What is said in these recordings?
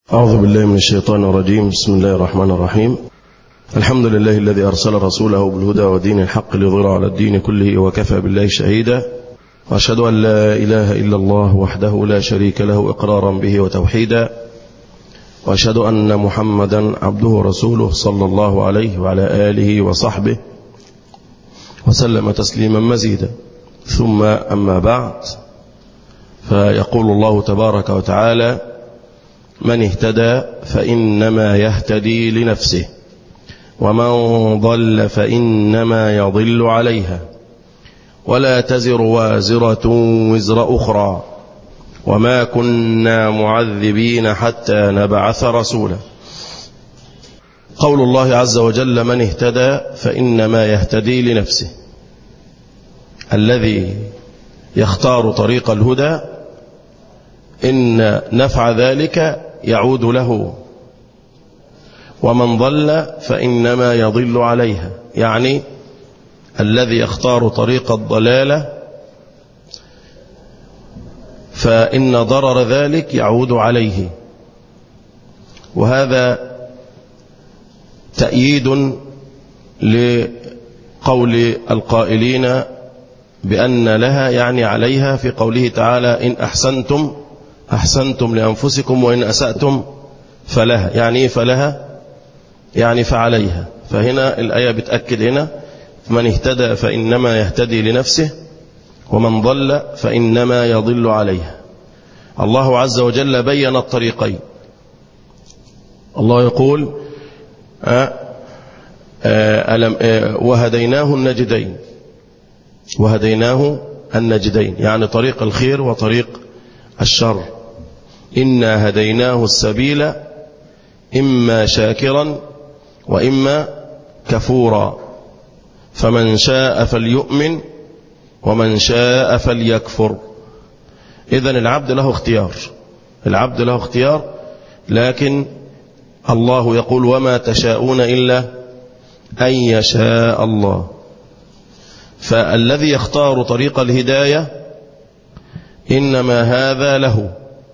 أعوذ بالله من الشيطان الرجيم. بسم الله الرحمن الرحيم. الحمد لله الذي أرسل رسوله بالهدى ودين الحق ليظهره على الدين كله وكفى بالله شهيدا، وأشهد أن لا إله إلا الله وحده لا شريك له إقرارا به وتوحيدا، وأشهد أن محمدا عبده ورسوله صلى الله عليه وعلى آله وصحبه وسلم تسليما مزيدا. ثم أما بعد، فيقول الله تبارك وتعالى: من اهتدى فإنما يهتدي لنفسه، ومن ضل فإنما يضل عليها، ولا تزر وازرة وزر أخرى، وما كنا معذبين حتى نبعث رسولا. قول الله عز وجل: من اهتدى فإنما يهتدي لنفسه. الذي يختار طريق الهدى إن نفع ذلك يعود له، ومن ضل فإنما يضل عليها، يعني الذي يختار طريق الضلالة فإن ضرر ذلك يعود عليه. وهذا تأييد لقول القائلين بأن لها يعني عليها، في قوله تعالى: إن أحسنتم لأنفسكم وإن أسأتم فلها. يعني إيه فلها؟ يعني فعليها. فهنا الآية بتأكد هنا: من اهتدى فإنما يهتدي لنفسه، ومن ضل فإنما يضل عليها. الله عز وجل بين الطريقين. الله يقول: وهديناه النجدين، يعني طريق الخير وطريق الشر. إنا هديناه السبيل إما شاكرا وإما كفورا، فمن شاء فليؤمن ومن شاء فليكفر. إذن العبد له اختيار، لكن الله يقول: وما تشاءون إلا أن يشاء الله. فالذي يختار طريق الهداية إنما هذا له،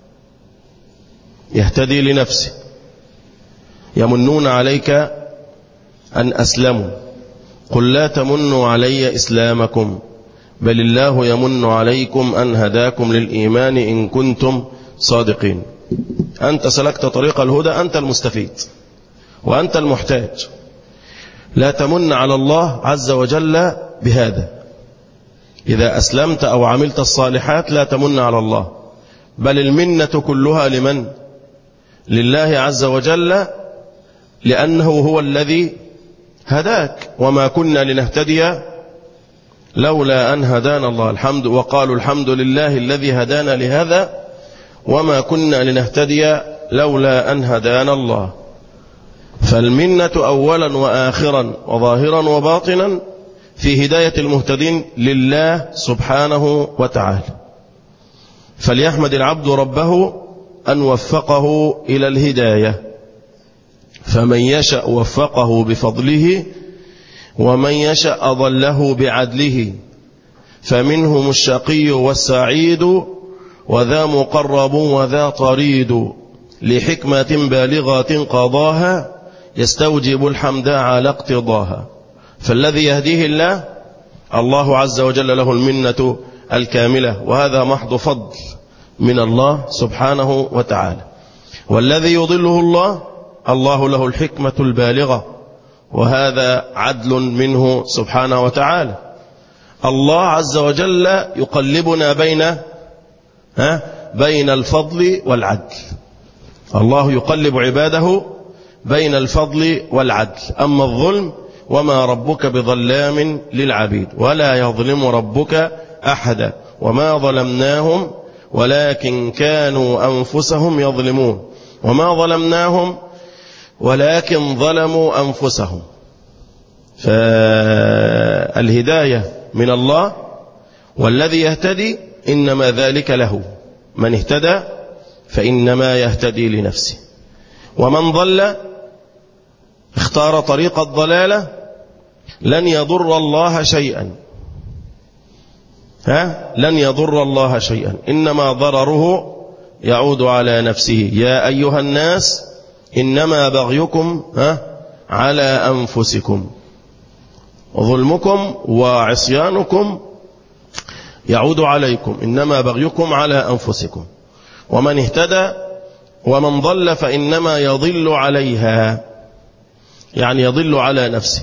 يهتدي لنفسه. يمنون عليك أن أسلموا، قل لا تمنوا علي إسلامكم، بل الله يمن عليكم أن هداكم للإيمان إن كنتم صادقين. أنت سلكت طريق الهدى، أنت المستفيد وأنت المحتاج. لا تمن على الله عز وجل بهذا. إذا أسلمت أو عملت الصالحات لا تمن على الله، بل المنة كلها لمن؟ لله عز وجل، لأنه هو الذي هداك. وما كنا لنهتدي لولا أن هدانا الله. وقالوا الحمد لله الذي هدانا لهذا وما كنا لنهتدي لولا أن هدانا الله. فالمنة أولا وآخرا وظاهرا وباطنا في هداية المهتدين لله سبحانه وتعالى. فليحمد العبد ربه أن وفقه إلى الهداية، فمن يشأ وفقه بفضله، ومن يشأ أضله بعدله، فمنهم الشقي والسعيد، وذا مقرب وذا طريد، لحكمة بالغة قضاها، يستوجب الحمد على اقتضاها. فالذي يهديه الله عز وجل له المنة الكاملة، وهذا محض فضل من الله سبحانه وتعالى. والذي يضله الله له الحكمة البالغة، وهذا عدل منه سبحانه وتعالى. الله عز وجل يقلبنا بين الفضل والعدل. الله يقلب عباده بين الفضل والعدل. أما الظلم: وما ربك بظلام للعبيد، ولا يظلم ربك أحدا، وما ظلمناهم ولكن كانوا أنفسهم يظلمون، وما ظلمناهم ولكن ظلموا أنفسهم. فالهداية من الله، والذي يهتدي إنما ذلك له. من اهتدى فإنما يهتدي لنفسه، ومن ضل اختار طريق الضلالة لن يضر الله شيئا، إنما ضرره يعود على نفسه. يا أيها الناس إنما بغيكم على أنفسكم، ظلمكم وعصيانكم يعود عليكم، إنما بغيكم على أنفسكم. ومن اهتدى ومن ضل فإنما يضل عليها، يعني يضل على نفسه.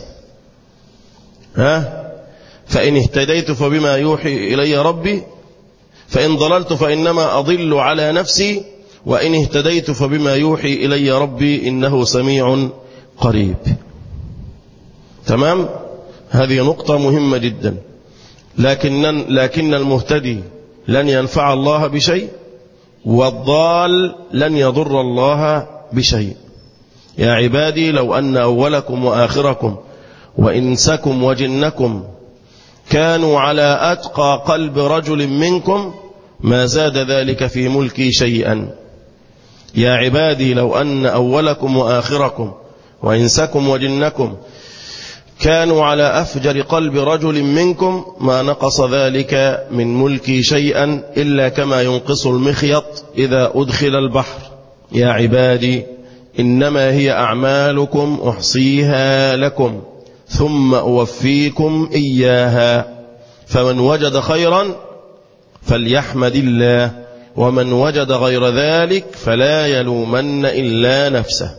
فإن اهتديت فبما يوحي إلي ربي، فإن ضللت فإنما أضل على نفسي، وإن اهتديت فبما يوحي إلي ربي إنه سميع قريب. تمام؟ هذه نقطة مهمة جدا. لكن المهتدي لن ينفع الله بشيء، والضال لن يضر الله بشيء. يا عبادي لو أن أولكم وآخركم وإنسكم وجنكم كانوا على أتقى قلب رجل منكم ما زاد ذلك في ملكي شيئا. يا عبادي لو أن أولكم وآخركم وإنسكم وجنكم كانوا على أفجر قلب رجل منكم ما نقص ذلك من ملكي شيئا إلا كما ينقص المخيط إذا أدخل البحر. يا عبادي إنما هي أعمالكم أحصيها لكم ثم أوفيكم إياها، فمن وجد خيرا فليحمد الله، ومن وجد غير ذلك فلا يلومن إلا نفسه.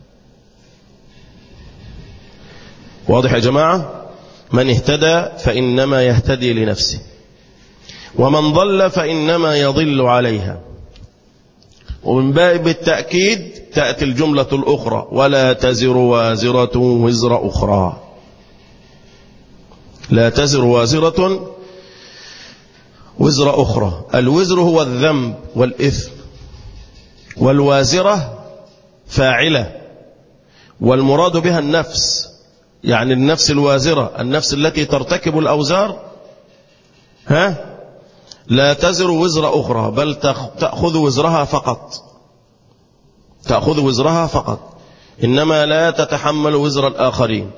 واضح يا جماعة؟ من اهتدى فإنما يهتدي لنفسه، ومن ضل فإنما يضل عليها. ومن باب التأكيد تأتي الجملة الأخرى: ولا تزر وازرة وزر أخرى. لا تزر وازرة وزر أخرى. الوزر هو الذنب والإثم، والوازرة فاعلة، والمراد بها النفس، يعني النفس الوازرة، النفس التي ترتكب الأوزار. لا تزر وزر أخرى، بل تأخذ وزرها فقط، تأخذ وزرها فقط، إنما لا تتحمل وزر الآخرين.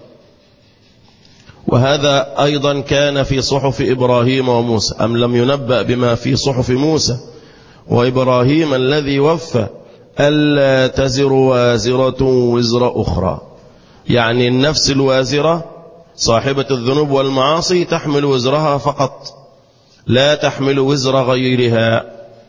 وهذا أيضا كان في صحف إبراهيم وموسى. أم لم ينبأ بما في صحف موسى وإبراهيم الذي وفى ألا تزر وازرة وزر أخرى. يعني النفس الوازرة صاحبة الذنوب والمعاصي تحمل وزرها فقط، لا تحمل وزر غيرها.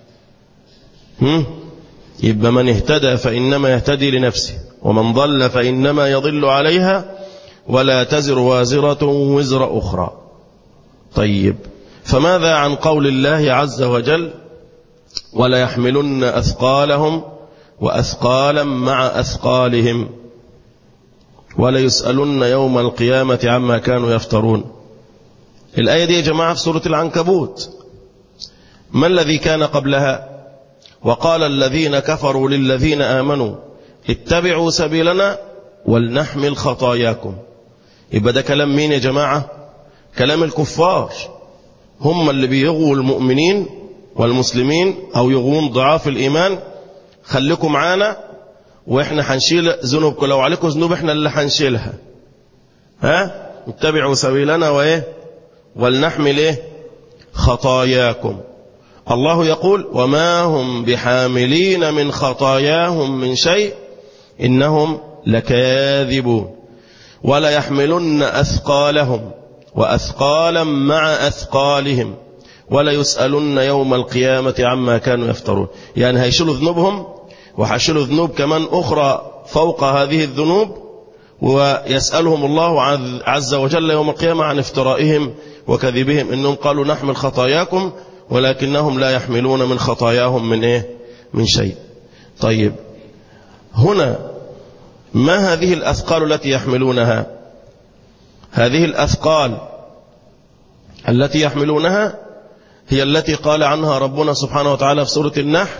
يبقى من اهتدى فإنما يهتدي لنفسه، ومن ضل فإنما يضل عليها، ولا تزر وازرة وزر أخرى. طيب، فماذا عن قول الله عز وجل: ولا يحملن أثقالهم وأثقالا مع أثقالهم ولا يسألن يوم القيامة عما كانوا يفترون؟ الآية دي يا جماعة في سورة العنكبوت. ما الذي كان قبلها؟ وقال الذين كفروا للذين آمنوا اتبعوا سبيلنا ولنحمل خطاياكم. يبقى ده كلام مين يا جماعة؟ كلام الكفار، هم اللي بيغووا المؤمنين والمسلمين أو يغوون ضعاف الإيمان. خليكم معانا وإحنا هنشيل ذنوبكم، لو عليكم ذنوب إحنا اللي هنشيلها. اتبعوا سبيلنا وإيه؟ ولنحمل خطاياكم. الله يقول: وما هم بحاملين من خطاياهم من شيء إنهم لكاذبون. ولا يحملن أثقالهم وأثقالا مع أثقالهم ولا يسألن يوم القيامة عما كانوا يفترون. يعني هيشيلوا ذنوبهم وهيشيلوا ذنوب كمان أخرى فوق هذه الذنوب، ويسألهم الله عز وجل يوم القيامة عن افترائهم وكذبهم، إنهم قالوا نحمل خطاياكم ولكنهم لا يحملون من خطاياهم من إيه؟ من شيء. طيب، هنا ما هذه الأثقال التي يحملونها؟ هذه الأثقال التي يحملونها هي التي قال عنها ربنا سبحانه وتعالى في سورة النحل: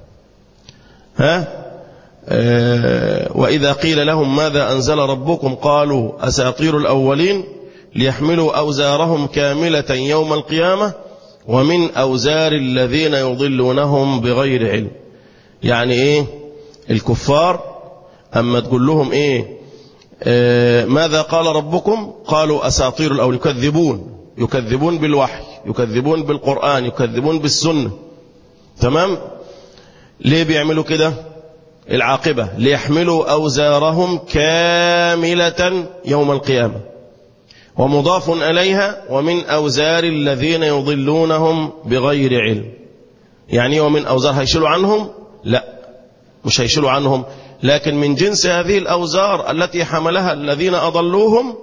وإذا قيل لهم ماذا أنزل ربكم قالوا أساطير الأولين ليحملوا أوزارهم كاملة يوم القيامة ومن أوزار الذين يضلونهم بغير علم. يعني إيه؟ الكفار أما تقول لهم إيه ماذا قال ربكم قالوا أساطير الأولين، يكذبون بالوحي، يكذبون بالقرآن، يكذبون بالسنة. تمام؟ ليه بيعملوا كده؟ العاقبة ليحملوا أوزارهم كاملة يوم القيامة، ومضاف إليها ومن أوزار الذين يضلونهم بغير علم. يعني ومن أوزار هيشيلوا عنهم؟ لا، مش هيشيلوا عنهم، لكن من جنس هذه الأوزار التي حملها الذين أضلوهم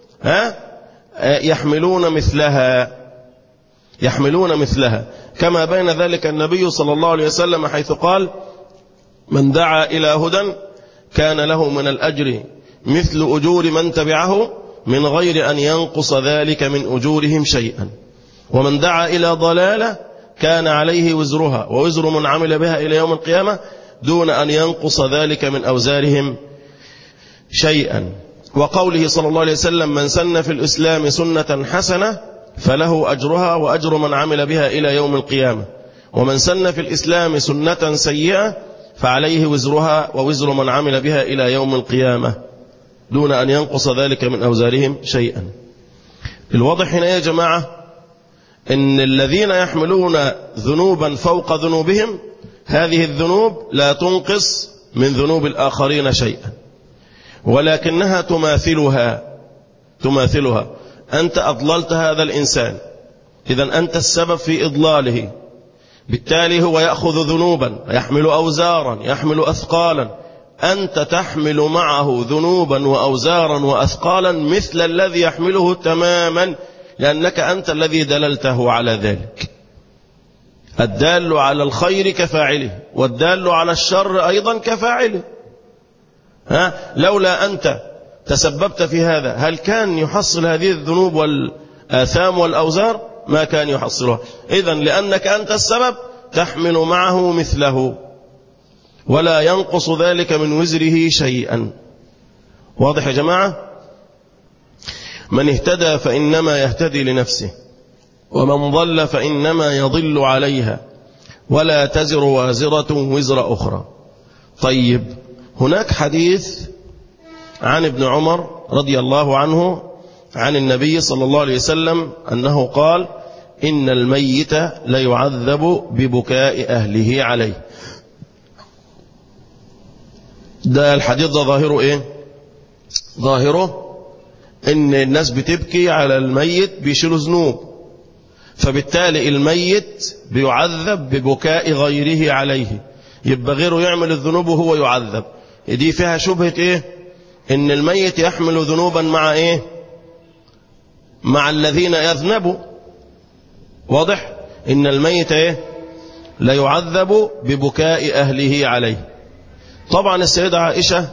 يحملون مثلها، كما بين ذلك النبي صلى الله عليه وسلم حيث قال: من دعا إلى هدى كان له من الأجر مثل أجور من تبعه من غير أن ينقص ذلك من أجورهم شيئا، ومن دعا إلى ضلالة كان عليه وزرها ووزر من عمل بها إلى يوم القيامة دون أن ينقص ذلك من أوزارهم شيئا. وقوله صلى الله عليه وسلم: من سن في الإسلام سنة حسنة فله أجرها وأجر من عمل بها إلى يوم القيامة، ومن سن في الإسلام سنة سيئة فعليه وزرها ووزر من عمل بها إلى يوم القيامة دون أن ينقص ذلك من أوزارهم شيئا. الواضح هنا يا جماعة إن الذين يحملون ذنوبا فوق ذنوبهم هذه الذنوب لا تنقص من ذنوب الآخرين شيئا، ولكنها تماثلها. أنت أضللت هذا الإنسان، إذن أنت السبب في إضلاله، بالتالي هو يأخذ ذنوبا، يحمل أوزارا، يحمل أثقالا، أنت تحمل معه ذنوبا وأوزارا وأثقالا مثل الذي يحمله تماما، لأنك أنت الذي دللته على ذلك. الدال على الخير كفاعله، والدال على الشر أيضا كفاعله. لولا أنت تسببت في هذا هل كان يحصل هذه الذنوب والآثام والأوزار؟ ما كان يحصلها. إذن لأنك أنت السبب تحمل معه مثله ولا ينقص ذلك من وزره شيئا. واضح يا جماعة؟ من اهتدى فإنما يهتدي لنفسه، ومن ضل فإنما يضل عليها، ولا تزر وازرة وزر أخرى. طيب، هناك حديث عن ابن عمر رضي الله عنه عن النبي صلى الله عليه وسلم أنه قال: إن الميت لا يعذب ببكاء أهله عليه. ده الحديث ده ظاهره إيه؟ ظاهره إن الناس بتبكي على الميت بيشيلوا ذنوب، فبالتالي الميت بيعذب ببكاء غيره عليه، يبقى غيره يعمل الذنوب وهو يعذب. دي فيها شبهة إيه؟ إن الميت يحمل ذنوبا مع إيه؟ مع الذين يذنبوا. واضح؟ إن الميت إيه؟ لا يعذب ببكاء أهله عليه. طبعا السيدة عائشة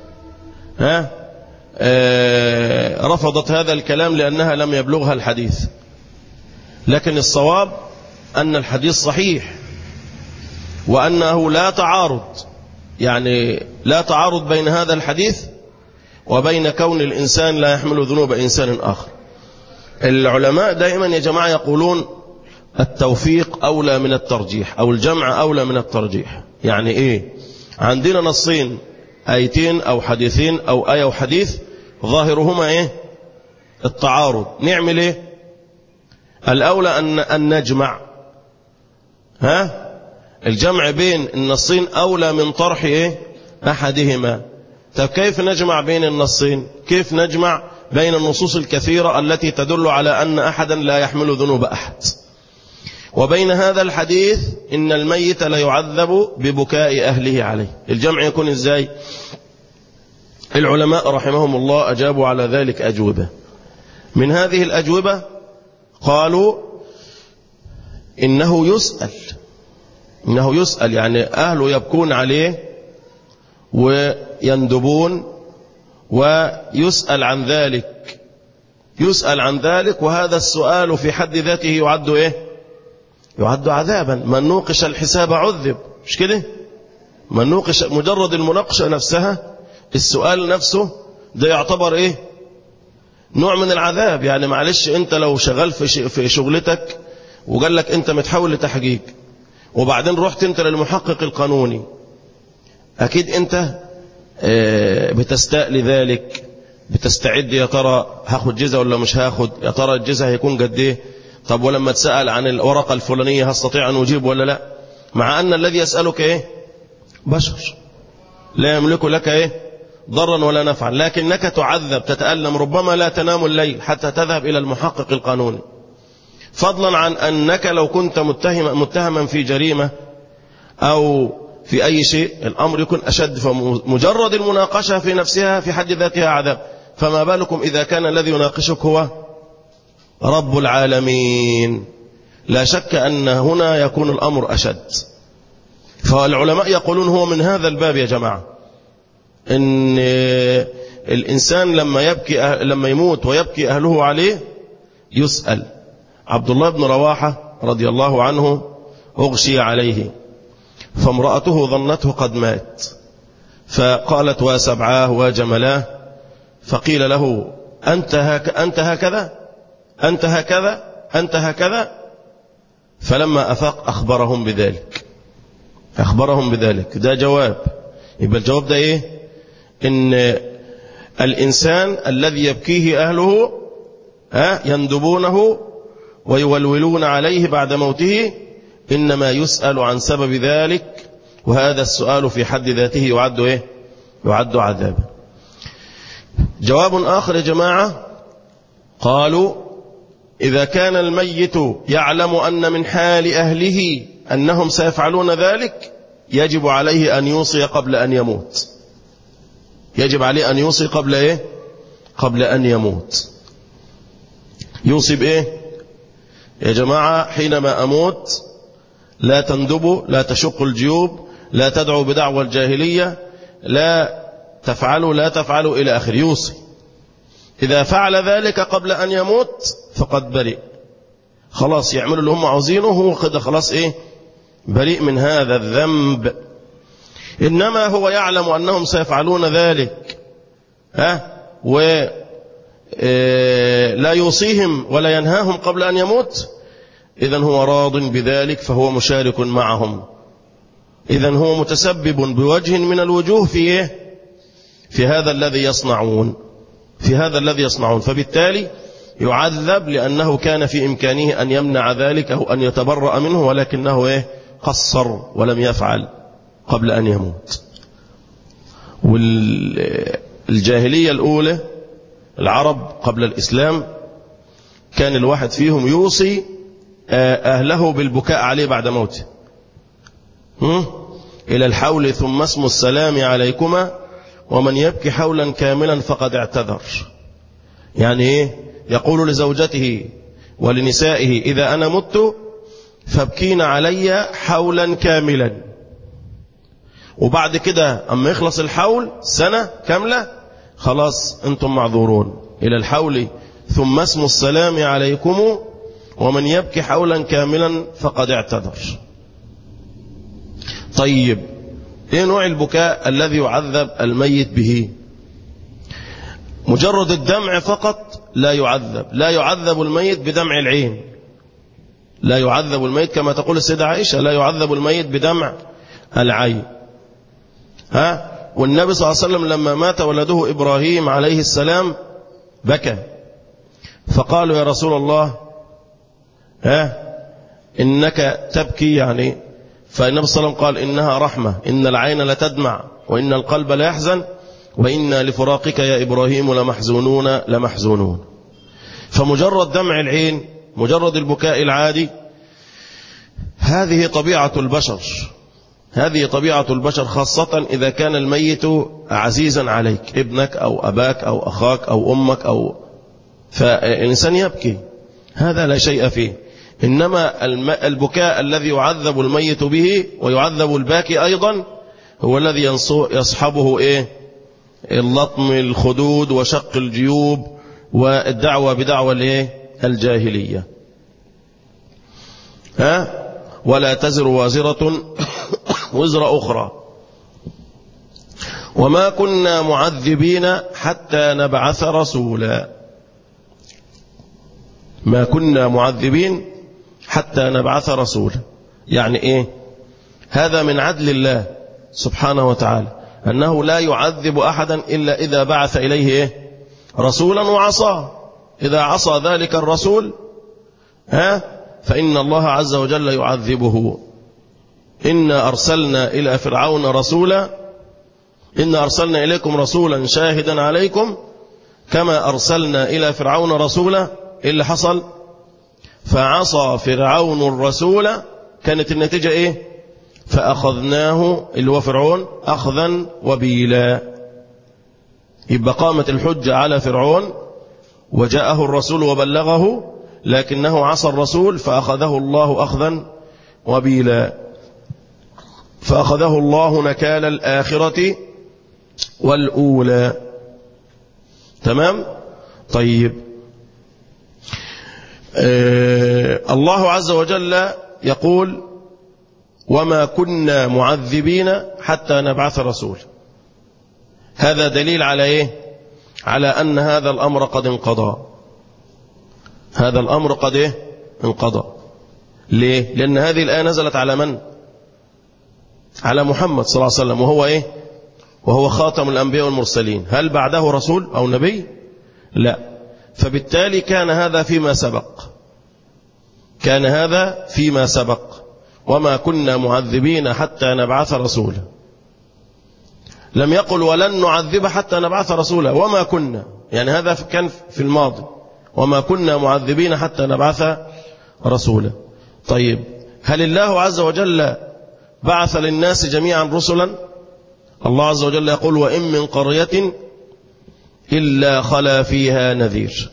رفضت هذا الكلام لأنها لم يبلغها الحديث، لكن الصواب أن الحديث صحيح، وأنه لا تعارض، يعني لا تعارض بين هذا الحديث وبين كون الإنسان لا يحمل ذنوب إنسان آخر. العلماء دائما يا جماعة يقولون التوفيق أولى من الترجيح، أو الجمع أولى من الترجيح. يعني إيه؟ عندنا نصين، آيتين أو حديثين أو آية وحديث ظاهرهما إيه؟ التعارض. نعمل إيه؟ الأولى أن نجمع. الجمع بين النصين أولى من طرح إيه؟ أحدهما. طب كيف نجمع بين النصين؟ كيف نجمع بين النصوص الكثيرة التي تدل على أن أحدا لا يحمل ذنوب أحد وبين هذا الحديث إن الميت لا يعذب ببكاء أهله عليه؟ الجمع يكون إزاي؟ العلماء رحمهم الله أجابوا على ذلك أجوبة. من هذه الأجوبة قالوا إنه يسأل، يعني أهله يبكون عليه ويندبون ويسأل عن ذلك، وهذا السؤال في حد ذاته يعد إيه؟ يعد عذابا. من نوقش الحساب عذب، مش كده؟ من نوقش، مجرد المناقشة نفسها، السؤال نفسه ده يعتبر إيه؟ نوع من العذاب. يعني معلش، أنت لو شغال في شغلتك وقال لك أنت متحول لتحقيق، وبعدين رحت أنت للمحقق القانوني، أكيد أنت بتستقل ذلك، بتستعد، يا ترى هاخد جزء ولا مش هاخد، يا ترى الجزء هيكون قد ايه، طب ولما تسأل عن الورقة الفلانية هستطيع أن أجيب ولا لا. مع أن الذي يسألك بشر لا يملك لك ضرا ولا نفعا، لكنك تعذب تتألم، ربما لا تنام الليل حتى تذهب إلى المحقق القانوني، فضلا عن أنك لو كنت متهما في جريمة أو في أي شيء الأمر يكون أشد، فمجرد المناقشة في نفسها في حد ذاتها عذاب، فما بالكم إذا كان الذي يناقشك هو رب العالمين. لا شك أن هنا يكون الأمر أشد. فالعلماء يقولون هو من هذا الباب يا جماعة إن الإنسان لما يموت ويبكي أهله عليه يسأل. عبد الله بن رواحة رضي الله عنه أغشي عليه، فامرأته ظنته قد مات، فقالت وسبعاه وجملاه، فقيل له أنت هكذا أنت هكذا أنت هكذا، فلما أفاق أخبرهم بذلك. ده جواب. يبقى الجواب ده إن الإنسان الذي يبكيه أهله يندبونه ويولولون عليه بعد موته إنما يسأل عن سبب ذلك، وهذا السؤال في حد ذاته يعد عذابا. جواب آخر يا جماعة، قالوا إذا كان الميت يعلم أن من حال أهله أنهم سيفعلون ذلك يجب عليه أن يوصي قبل أن يموت. يجب عليه أن يوصي قبل أن يموت. يوصي بإيه يا جماعة؟ حينما أموت لا تندبوا، لا تشقوا الجيوب، لا تدعوا بدعوى الجاهلية، لا تفعلوا إلى آخر. يوصي إذا فعل ذلك قبل أن يموت فقد برئ، خلاص يعملوا اللي هم عاوزينه، هو كده خلاص بريء من هذا الذنب. إنما هو يعلم أنهم سيفعلون ذلك ولا يوصيهم ولا ينهاهم قبل أن يموت، إذن هو راض بذلك، فهو مشارك معهم، إذن هو متسبب بوجه من الوجوه في هذا الذي يصنعون، فبالتالي يعذب لأنه كان في إمكانه أن يمنع ذلك أو أن يتبرأ منه، ولكنه قصر ولم يفعل قبل أن يموت. والجاهلية الأولى العرب قبل الإسلام كان الواحد فيهم يوصي أهله بالبكاء عليه بعد موته، إلى الحول ثم اسم السلام عليكما ومن يبكي حولا كاملا فقد اعتذر. يعني يقول لزوجته ولنسائه إذا أنا مت فابكين علي حولا كاملا، وبعد كده أما يخلص الحول سنة كاملة خلاص أنتم معذورون، إلى الحول ثم اسم السلام عليكم ومن يبكي حولا كاملا فقد اعتذر. طيب ايه نوع البكاء الذي يعذب الميت به؟ مجرد الدمع فقط لا يعذب الميت بدمع العين، لا يعذب الميت كما تقول السيدة عائشة، لا يعذب الميت بدمع العين. والنبي صلى الله عليه وسلم لما مات ولده إبراهيم عليه السلام بكى، فقالوا يا رسول الله إنك تبكي، يعني فالنبي صلى الله عليه وسلم قال إنها رحمة، إن العين لتدمع وإن القلب لا يحزن وإنا لفراقك يا إبراهيم لمحزونون. فمجرد دمع العين، مجرد البكاء العادي، هذه طبيعة البشر، خاصة إذا كان الميت عزيزا عليك، ابنك أو أباك أو أخاك أو أمك فالإنسان يبكي، هذا لا شيء فيه. إنما البكاء الذي يعذب الميت به ويعذب الباكي أيضا هو الذي يصحبه اللطم الخدود وشق الجيوب والدعوة بدعوة الجاهلية. ولا تزر وازرة وزر أخرى وما كنا معذبين حتى نبعث رسولا. ما كنا معذبين حتى نبعث رسولا، يعني هذا من عدل الله سبحانه وتعالى، أنه لا يعذب أحدا إلا إذا بعث إليه رسولا وعصاه. إذا عصى ذلك الرسول فإن الله عز وجل يعذبه. إنا أرسلنا إلى فرعون رسولا إنا أرسلنا إليكم رسولا شاهدا عليكم كما أرسلنا إلى فرعون رسولا. إيه اللي حصل؟ فعصى فرعون الرسول. كانت النتيجة إيه؟ فأخذناه اللي هو فرعون أخذا وبيلا. يبقى قامت الحجة على فرعون وجاءه الرسول وبلغه، لكنه عصى الرسول فأخذه الله أخذا وبيلا. فأخذه الله نكال الآخرة والأولى. تمام؟ طيب، الله عز وجل يقول وما كنا معذبين حتى نبعث رسول. هذا دليل على إيه؟ على أن هذا الأمر قد انقضى. هذا الأمر قد إيه؟ انقضى. ليه؟ لأن هذه الآية نزلت على من؟ على محمد صلى الله عليه وسلم، وهو إيه؟ وهو خاتم الأنبياء والمرسلين. هل بعده رسول أو نبي؟ لا. فبالتالي كان هذا فيما سبق. كان هذا فيما سبق. وما كنا معذبين حتى نبعث رسولا. لم يقل ولن نعذب حتى نبعث رسولا. وما كنا، يعني هذا كان في الماضي. وما كنا معذبين حتى نبعث رسولا. طيب، هل الله عز وجل بعث للناس جميعا رسلا؟ الله عز وجل يقول وإن من قرية إلا خلا فيها نذير.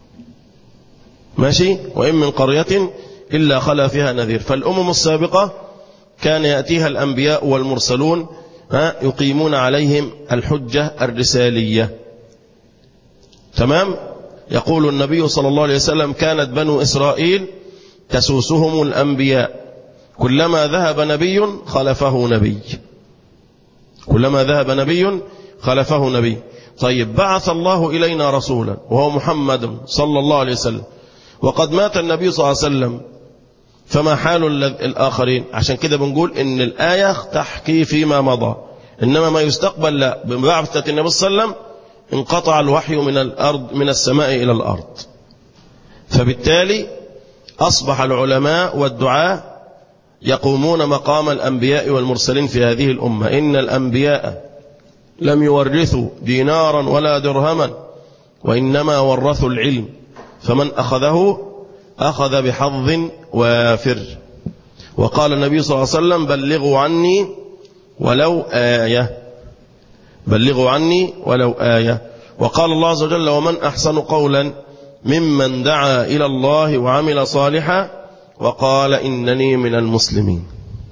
ماشي؟ وإن من قرية إلا خلا فيها نذير. فالأمم السابقة كان يأتيها الأنبياء والمرسلون يقيمون عليهم الحجة الرسالية. تمام؟ يقول النبي صلى الله عليه وسلم كانت بنو إسرائيل تسوسهم الأنبياء كلما ذهب نبي خلفه نبي. كلما ذهب نبي خلفه نبي. طيب، بعث الله إلينا رسولا وهو محمد صلى الله عليه وسلم، وقد مات النبي صلى الله عليه وسلم، فما حال الآخرين؟ عشان كده بنقول إن الآية تحكي فيما مضى، إنما ما يستقبل لا. ببعثة النبي صلى الله عليه وسلم انقطع الوحي من الأرض، من السماء إلى الأرض. فبالتالي أصبح العلماء والدعاة يقومون مقام الأنبياء والمرسلين في هذه الأمة. إن الأنبياء لم يورثوا دينارا ولا درهما وإنما ورثوا العلم، فمن أخذه أخذ بحظ وافر. وقال النبي صلى الله عليه وسلم بلغوا عني ولو آية. بلغوا عني ولو آية. وقال الله عز وجل ومن أحسن قولا ممن دعا إلى الله وعمل صالحا وقال إنني من المسلمين.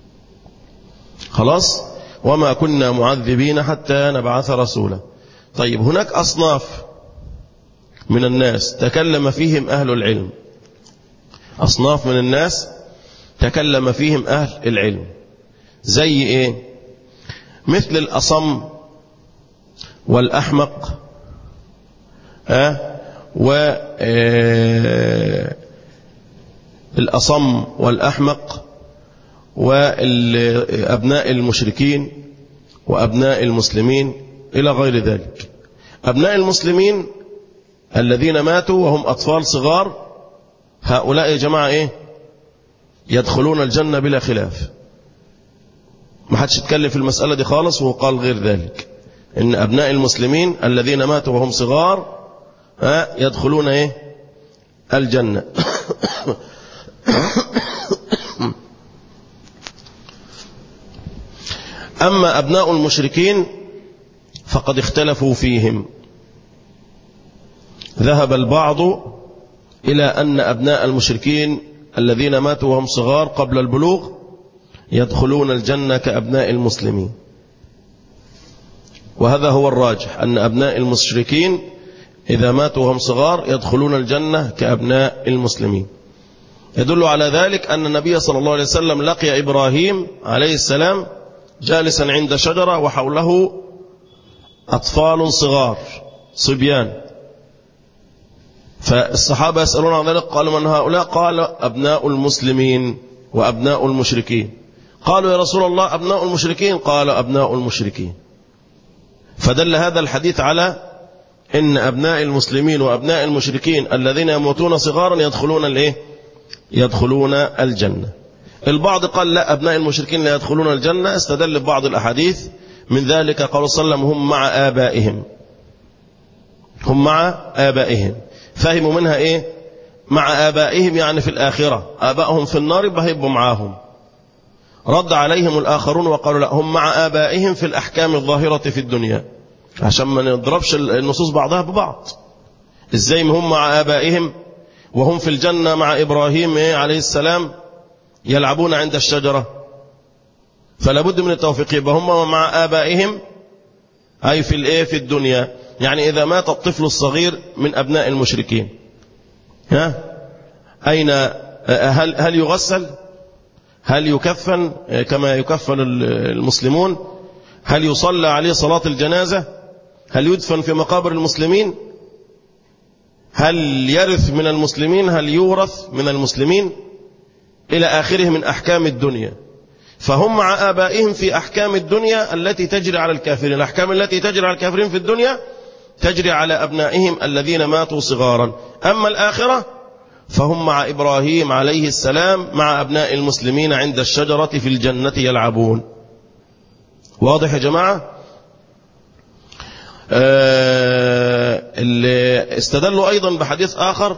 خلاص؟ وما كنا معذبين حتى نبعث رسولا. طيب، هناك أصناف من الناس تكلم فيهم أهل العلم. أصناف من الناس تكلم فيهم أهل العلم. زي إيه؟ مثل الأصم والأحمق الأصم والأحمق وأبناء المشركين وأبناء المسلمين إلى غير ذلك. أبناء المسلمين الذين ماتوا وهم أطفال صغار، هؤلاء يا جماعة إيه؟ يدخلون الجنة بلا خلاف. ما حدش يتكلم في المسألة دي خالص وقال غير ذلك. إن أبناء المسلمين الذين ماتوا وهم صغار يدخلون إيه؟ الجنة. أما أبناء المشركين فقد اختلفوا فيهم. ذهب البعض إلى أن أبناء المشركين الذين ماتوا وهم صغار قبل البلوغ يدخلون الجنة كأبناء المسلمين، وهذا هو الراجح، أن أبناء المشركين إذا ماتوا وهم صغار يدخلون الجنة كأبناء المسلمين. يدل على ذلك أن النبي صلى الله عليه وسلم لقي إبراهيم عليه السلام جالسا عند شجرة وحوله أطفال صغار صبيان، فالصحابة يسألون عن ذلك، قالوا من هؤلاء؟ قال أبناء المسلمين وأبناء المشركين. قالوا يا رسول الله أبناء المشركين؟ قال أبناء المشركين. فدل هذا الحديث على إن أبناء المسلمين وأبناء المشركين الذين يموتون صغارا يدخلون الإيه؟ يدخلون الجنة. البعض قال لا، أبناء المشركين لا يدخلون الجنة، استدل ببعض الأحاديث من ذلك قال صلى الله عليه وسلم هم مع آبائهم، هم مع آبائهم. فهموا منها إيه؟ مع آبائهم يعني في الآخرة، آبائهم في النار يبقى هيبقوا معاهم. رد عليهم الآخرون وقالوا لا، هم مع آبائهم في الأحكام الظاهرة في الدنيا، عشان ما نضربش النصوص بعضها ببعض. إزاي هم مع آبائهم وهم في الجنة مع إبراهيم عليه السلام يلعبون عند الشجرة؟ فلا بد من التوفيق. يبقى هم مع آبائهم أي في الدنيا. يعني إذا مات الطفل الصغير من أبناء المشركين، أين هل يغسل؟ هل يكفن كما يكفن المسلمون؟ هل يصلى عليه صلاة الجنازة؟ هل يدفن في مقابر المسلمين؟ هل يرث من المسلمين؟ هل يورث من المسلمين؟ إلى آخره من أحكام الدنيا. فهم مع آبائهم في أحكام الدنيا التي تجري على الكافرين. الأحكام التي تجري على الكافرين في الدنيا تجري على أبنائهم الذين ماتوا صغارا. أما الآخرة فهم مع إبراهيم عليه السلام مع أبناء المسلمين عند الشجرة في الجنة يلعبون. واضح يا جماعة؟ اللي استدلوا أيضا بحديث آخر،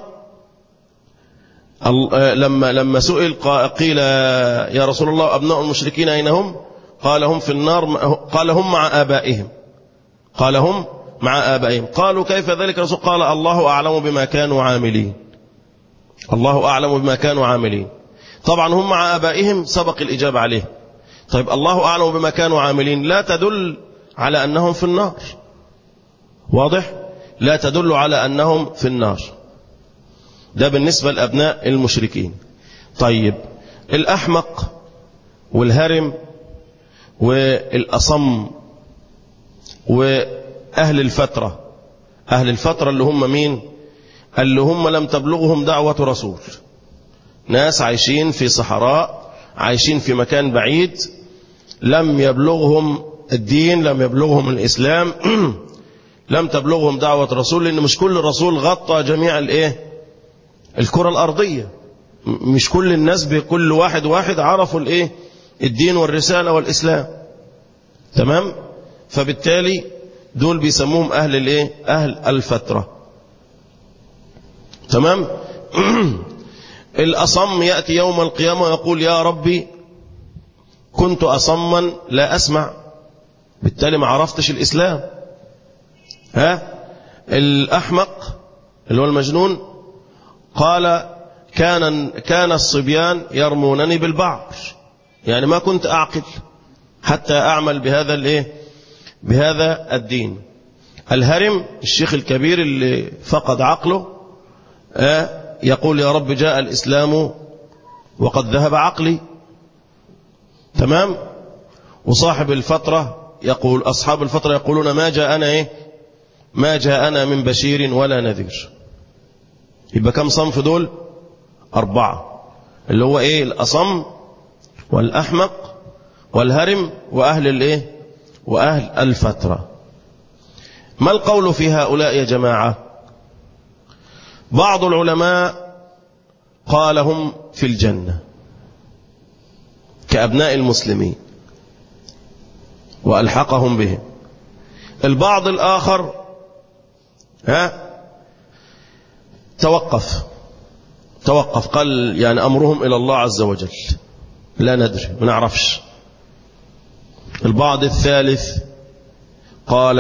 لما سئل قيل يا رسول الله أبناء المشركين أين هم؟ قال هم في النار. قال هم مع آبائهم. قال هم مع آبائهم. قالوا كيف ذلك رسول؟ قال الله أعلم بما كانوا عاملين. الله أعلم بما كانوا عاملين. طبعا هم مع آبائهم سبق الإجابة عليه. طيب الله أعلم بما كانوا عاملين لا تدل على أنهم في النار. واضح؟ لا تدل على أنهم في النار. ده بالنسبة لأبناء المشركين. طيب الأحمق والهرم والأصم وأهل الفترة. أهل الفترة اللي هم مين؟ اللي هم لم تبلغهم دعوة رسول، ناس عايشين في صحراء، عايشين في مكان بعيد، لم يبلغهم الدين، لم يبلغهم الإسلام، لم تبلغهم دعوة رسول، لأن مش كل رسول غطى جميع الكرة الأرضية. مش كل الناس بكل واحد عرفوا الدين والرسالة والإسلام. تمام؟ فبالتالي دول بيسموهم أهل أهل الفترة. تمام؟ الأصم يأتي يوم القيامة ويقول يا ربي كنت أصما لا أسمع، بالتالي ما عرفتش الإسلام. الأحمق اللي هو المجنون قال كان الصبيان يرمونني بالبعر، يعني ما كنت أعقل حتى أعمل بهذا الدين. الهرم الشيخ الكبير اللي فقد عقله يقول يا رب جاء الإسلام وقد ذهب عقلي. تمام؟ وصاحب الفترة يقول، أصحاب الفترة يقولون ما جاءنا من بشير ولا نذير. يبقى كم صنف دول؟ 4، اللي هو الأصم والأحمق والهرم وأهل وأهل الفترة. ما القول في هؤلاء يا جماعة؟ بعض العلماء قال هم في الجنة كأبناء المسلمين وألحقهم بهم. البعض الآخر توقف قال يعني أمرهم إلى الله عز وجل، لا ندري ما نعرفش. البعض الثالث قال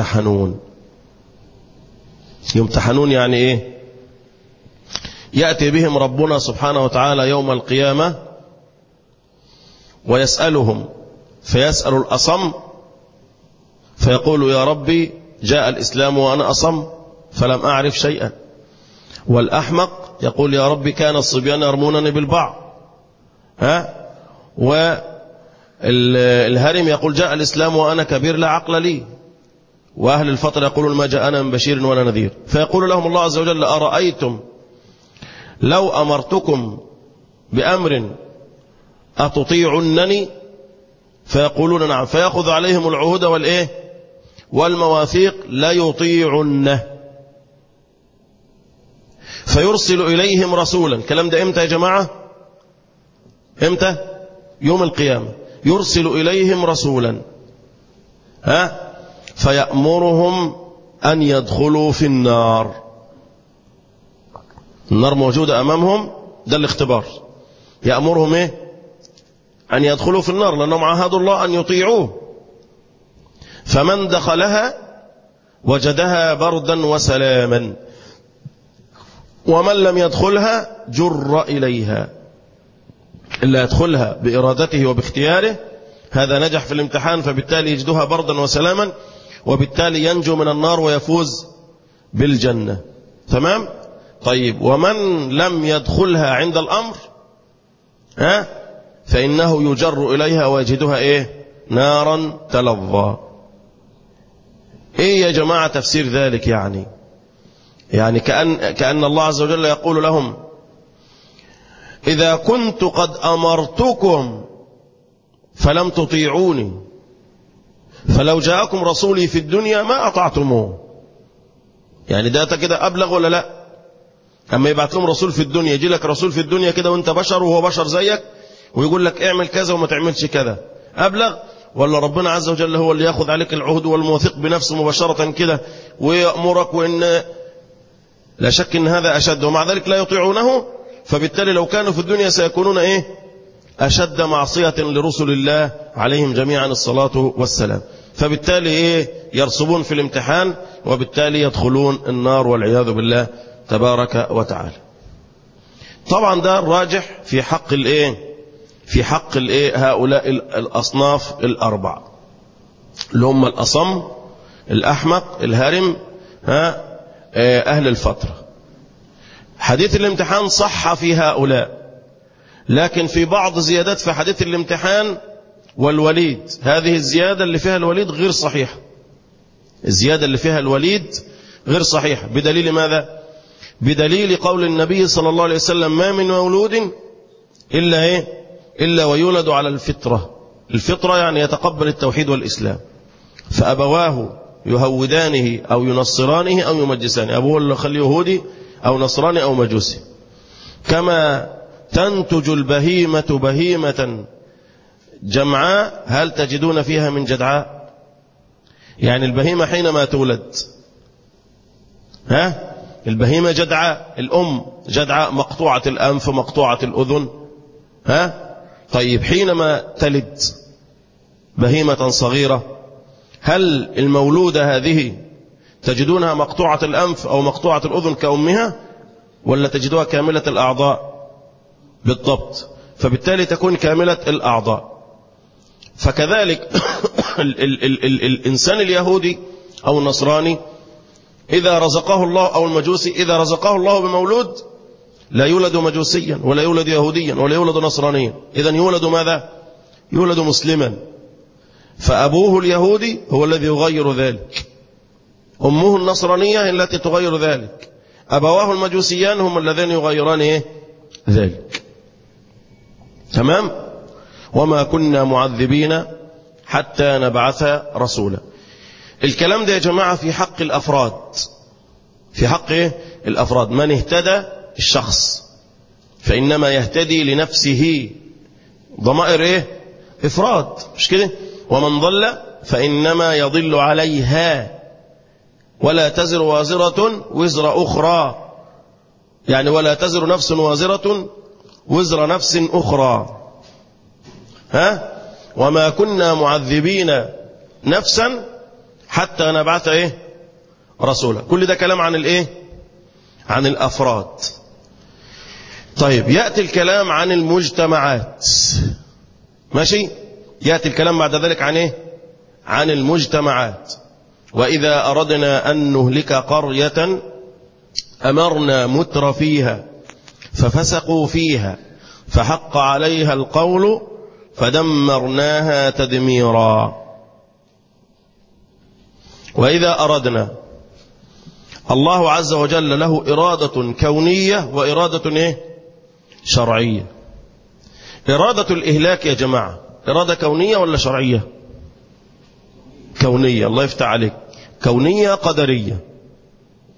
يمتحنون يعني يأتي بهم ربنا سبحانه وتعالى يوم القيامة ويسألهم، فيسأل الأصم فيقول يا ربي جاء الإسلام وأنا أصم فلم أعرف شيئا. والأحمق يقول يا ربي كان الصبيان يرمونني بالبعر. والهرم يقول جاء الإسلام وأنا كبير لا عقل لي. وأهل الفترة يقولون ما جاءنا من بشير ولا نذير. فيقول لهم الله عز وجل أرأيتم لو أمرتكم بأمر أتطيعنني؟ فيقولون نعم. فيأخذ عليهم العهود والمواثيق لا يطيعنه، فيرسل إليهم رسولا. الكلام ده إمتى يا جماعة؟ امتى؟ يوم القيامة. يرسل إليهم رسولا فيأمرهم أن يدخلوا في النار. النار موجودة أمامهم، ده الاختبار. يأمرهم أن يدخلوا في النار لأنهم عاهدوا الله أن يطيعوه. فمن دخلها وجدها بردا وسلاما، ومن لم يدخلها جر إليها. اللي يدخلها بإرادته وباختياره هذا نجح في الامتحان، فبالتالي يجدها بردا وسلاما، وبالتالي ينجو من النار ويفوز بالجنة. تمام؟ طيب، ومن لم يدخلها عند الأمر فإنه يجر إليها ويجدها نارا تلظى. يا جماعة تفسير ذلك؟ يعني كأن الله عز وجل يقول لهم: إذا كنت قد أمرتكم فلم تطيعوني، فلو جاءكم رسولي في الدنيا ما أطعتموه. يعني ده كده أبلغ ولا لا؟ أما يبعت لهم رسول في الدنيا، يجي لك رسول في الدنيا كده وانت بشر وهو بشر زيك، ويقول لك اعمل كذا وما تعملش كذا، أبلغ؟ ولا ربنا عز وجل هو اللي يأخذ عليك العهد والموثق بنفسه مباشرة كده ويأمرك؟ وإن لا شك إن هذا أشد، ومع ذلك لا يطيعونه. فبالتالي لو كانوا في الدنيا سيكونون أشد معصية لرسل الله عليهم جميعا الصلاة والسلام. فبالتالي يرسبون في الامتحان، وبالتالي يدخلون النار والعياذ بالله تبارك وتعالى. طبعا ده الراجح في حق هؤلاء الأصناف الأربع، اللي هم الأصم، الأحمق، الهرم، أهل الفترة. حديث الامتحان صح في هؤلاء، لكن في بعض زيادات في حديث الامتحان والوليد، هذه الزيادة اللي فيها الوليد غير صحيحة. الزيادة اللي فيها الوليد غير صحيحة. بدليل ماذا؟ بدليل قول النبي صلى الله عليه وسلم: ما من مولود إلا ويولد على الفطرة. الفطرة يعني يتقبل التوحيد والإسلام، فأبواه يهودانه أو ينصرانه أو يمجسانه. أبوه اللي خليه يهودي أو نصراني أو مجوسي. كما تنتج البهيمة بهيمة جمعاء هل تجدون فيها من جدعاء؟ يعني البهيمة حينما تولد البهيمة جدعاء، الأم جدعاء مقطوعة الأنف مقطوعة الأذن. طيب، حينما تلد بهيمة صغيرة، هل المولودة هذه تجدونها مقطوعة الأنف أو مقطوعة الأذن كأمها، ولا تجدوها كاملة الأعضاء؟ بالضبط. فبالتالي تكون كاملة الأعضاء. فكذلك الإنسان اليهودي أو النصراني إذا رزقه الله، أو المجوسي إذا رزقه الله بمولود، لا يولد مجوسيا ولا يولد يهوديا ولا يولد نصرانيا، إذن يولد ماذا؟ يولد مسلما. فأبوه اليهودي هو الذي يغير ذلك، أمه النصرانية التي تغير ذلك، أبواه المجوسيان هم الذين يغيران ذلك. تمام؟ وما كنا معذبين حتى نبعث رسولا. الكلام ده يا جماعة في حق الأفراد، في حق الأفراد. من اهتدى الشخص فإنما يهتدي لنفسه، ضمائر إفراد، مش كده؟ ومن ضل فإنما يضل عليها ولا تزر وازرة وزر أخرى. يعني ولا تزر نفس وازرة وزر نفس أخرى. وما كنا معذبين نفسا حتى نبعث رسولا. كل ده كلام عن عن الأفراد. طيب، يأتي الكلام عن المجتمعات. ماشي؟ يأتي الكلام بعد ذلك عن عن المجتمعات. وإذا أردنا أن نهلك قرية أمرنا متر فيها ففسقوا فيها فحق عليها القول فدمرناها تدميرا. وإذا أردنا، الله عز وجل له إرادة كونية وإرادة شرعية. إرادة الإهلاك يا جماعة إرادة كونية ولا شرعية؟ كونية. الله يفتح عليك، كونية قدرية.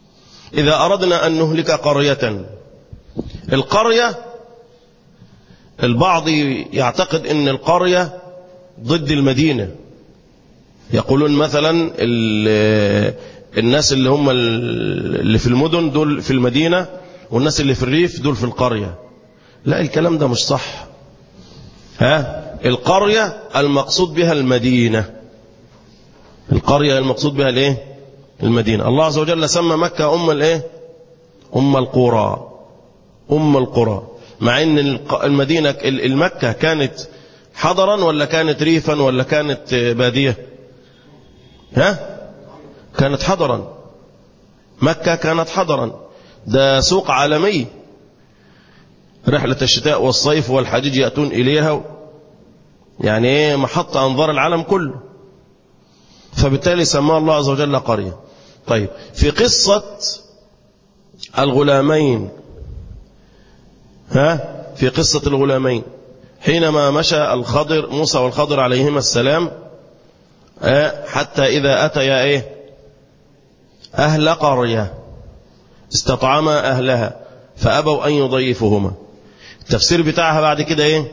إذا أردنا أن نهلك قرية، القرية البعض يعتقد ان القرية ضد المدينة، يقولون مثلا الناس اللي هم اللي في المدن دول في المدينة، والناس اللي في الريف دول في القرية. لا، الكلام ده مش صح. القرية المقصود بها المدينة، القرية المقصود بها الايه؟ المدينة. الله عز وجل سمى مكة أم القرى، أم القرى، مع ان المدينة المكة كانت حضرا ولا كانت ريفا ولا كانت بادية؟ كانت حضرا. مكة كانت حضرا، ده سوق عالمي، رحلة الشتاء والصيف والحجيج يأتون إليها، يعني محط أنظار العالم كله، فبالتالي سماه الله عز وجل قرية. طيب، في قصة الغلامين، في قصة الغلامين حينما مشى موسى والخضر عليهما السلام حتى إذا أتيا أهل قرية استطعما أهلها فأبوا أن يضيفهما. التفسير بتاعها بعد كده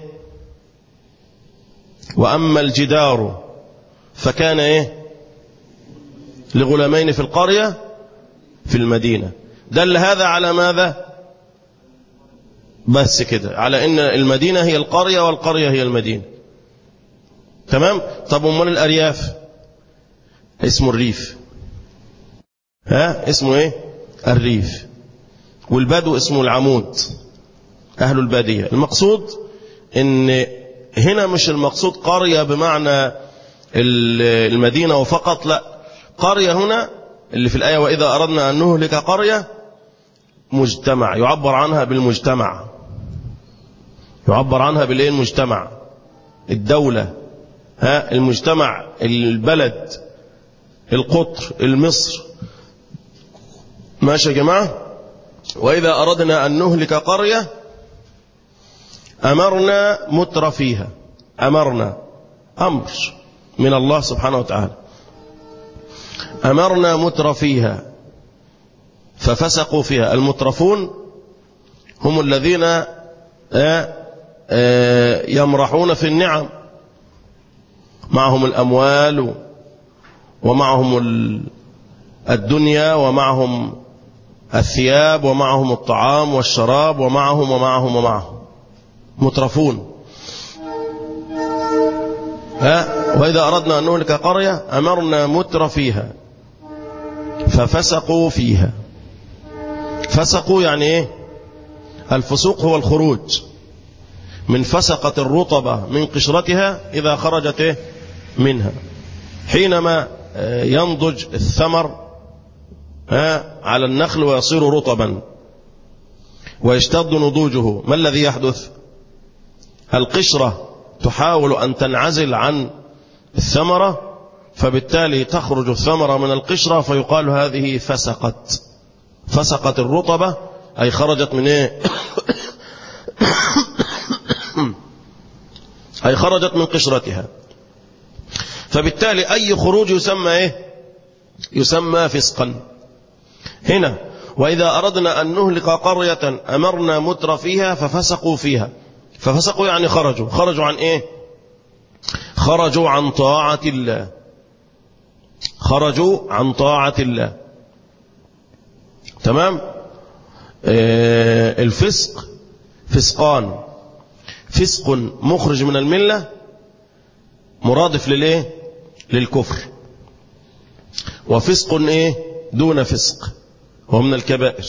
وأما الجدار فكان لغلامين في القرية في المدينة. دل هذا على ماذا؟ بس كده، على ان المدينة هي القرية والقرية هي المدينة. تمام. طب امال الارياف اسمه الريف، اسمه الريف. والبدو اسمه العمود، اهل البادية. المقصود ان هنا مش المقصود قرية بمعنى المدينة وفقط، لا، قرية هنا اللي في الآية وإذا أردنا أن نهلك قرية، مجتمع، يعبر عنها بالمجتمع، يعبر عنها المجتمع، الدولة، المجتمع، البلد، القطر، المصر. ماشي يا جماعة. وإذا أردنا أن نهلك قرية أمرنا متر فيها، أمرنا، أمر من الله سبحانه وتعالى، أمرنا متر فيها ففسقوا فيها. المترفون هم الذين يمرحون في النعم، معهم الأموال ومعهم الدنيا ومعهم الثياب ومعهم الطعام والشراب ومعهم مترفون. وإذا أردنا أن نهلك قرية أمرنا متر فيها ففسقوا فيها. فسقوا يعني الفسوق هو الخروج من فسقة الرطبة من قشرتها إذا خرجت منها. حينما ينضج الثمر على النخل ويصير رطبا ويشتد نضوجه، ما الذي يحدث؟ القشرة تحاول أن تنعزل عن الثمرة، فبالتالي تخرج الثمرة من القشرة فيقال هذه فسقت الرطبة، أي خرجت من أي خرجت من قشرتها. فبالتالي أي خروج يسمى يسمى فسقا. هنا وإذا أردنا أن نهلك قرية أمرنا متر فيها ففسقوا فيها. ففسقوا يعني خرجوا عن خرجوا عن طاعة الله، خرجوا عن طاعة الله. تمام. الفسق فسقان، فسق مخرج من الملة مرادف للكفر، وفسق دون فسق وهو من الكبائر،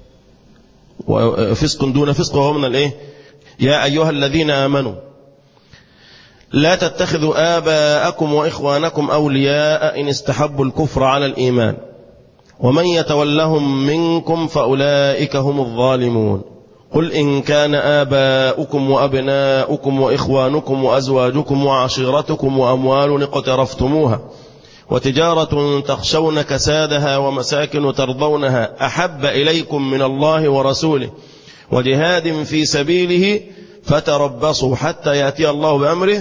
وفسق دون فسق وهو من يا أيها الذين آمنوا لا تتخذوا آباءكم وإخوانكم أولياء إن استحبوا الكفر على الإيمان ومن يتولهم منكم فأولئك هم الظالمون. قل إن كان آباؤكم وأبناؤكم وإخوانكم وأزواجكم وعشيرتكم وأموال اقترفتموها وتجارة تخشون كسادها ومساكن ترضونها أحب إليكم من الله ورسوله وجهاد في سبيله فتربصوا حتى يأتي الله بأمره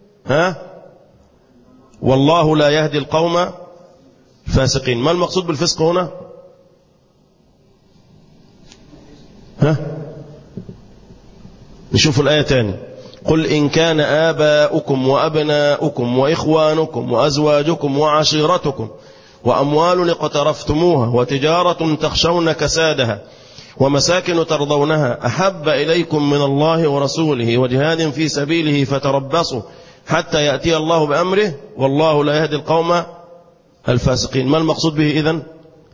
والله لا يهدي القوم الفاسقين. ما المقصود بالفسق هنا؟ مش نشوف الآية تاني. قل إن كان آباؤكم وأبناؤكم وإخوانكم وأزواجكم وعشيرتكم وأموال اقترفتموها وتجارة تخشون كسادها ومساكن ترضونها أحب إليكم من الله ورسوله وجهاد في سبيله فتربصوا حتى يأتي الله بأمره والله لا يهدي القوم الفاسقين. ما المقصود به إذن؟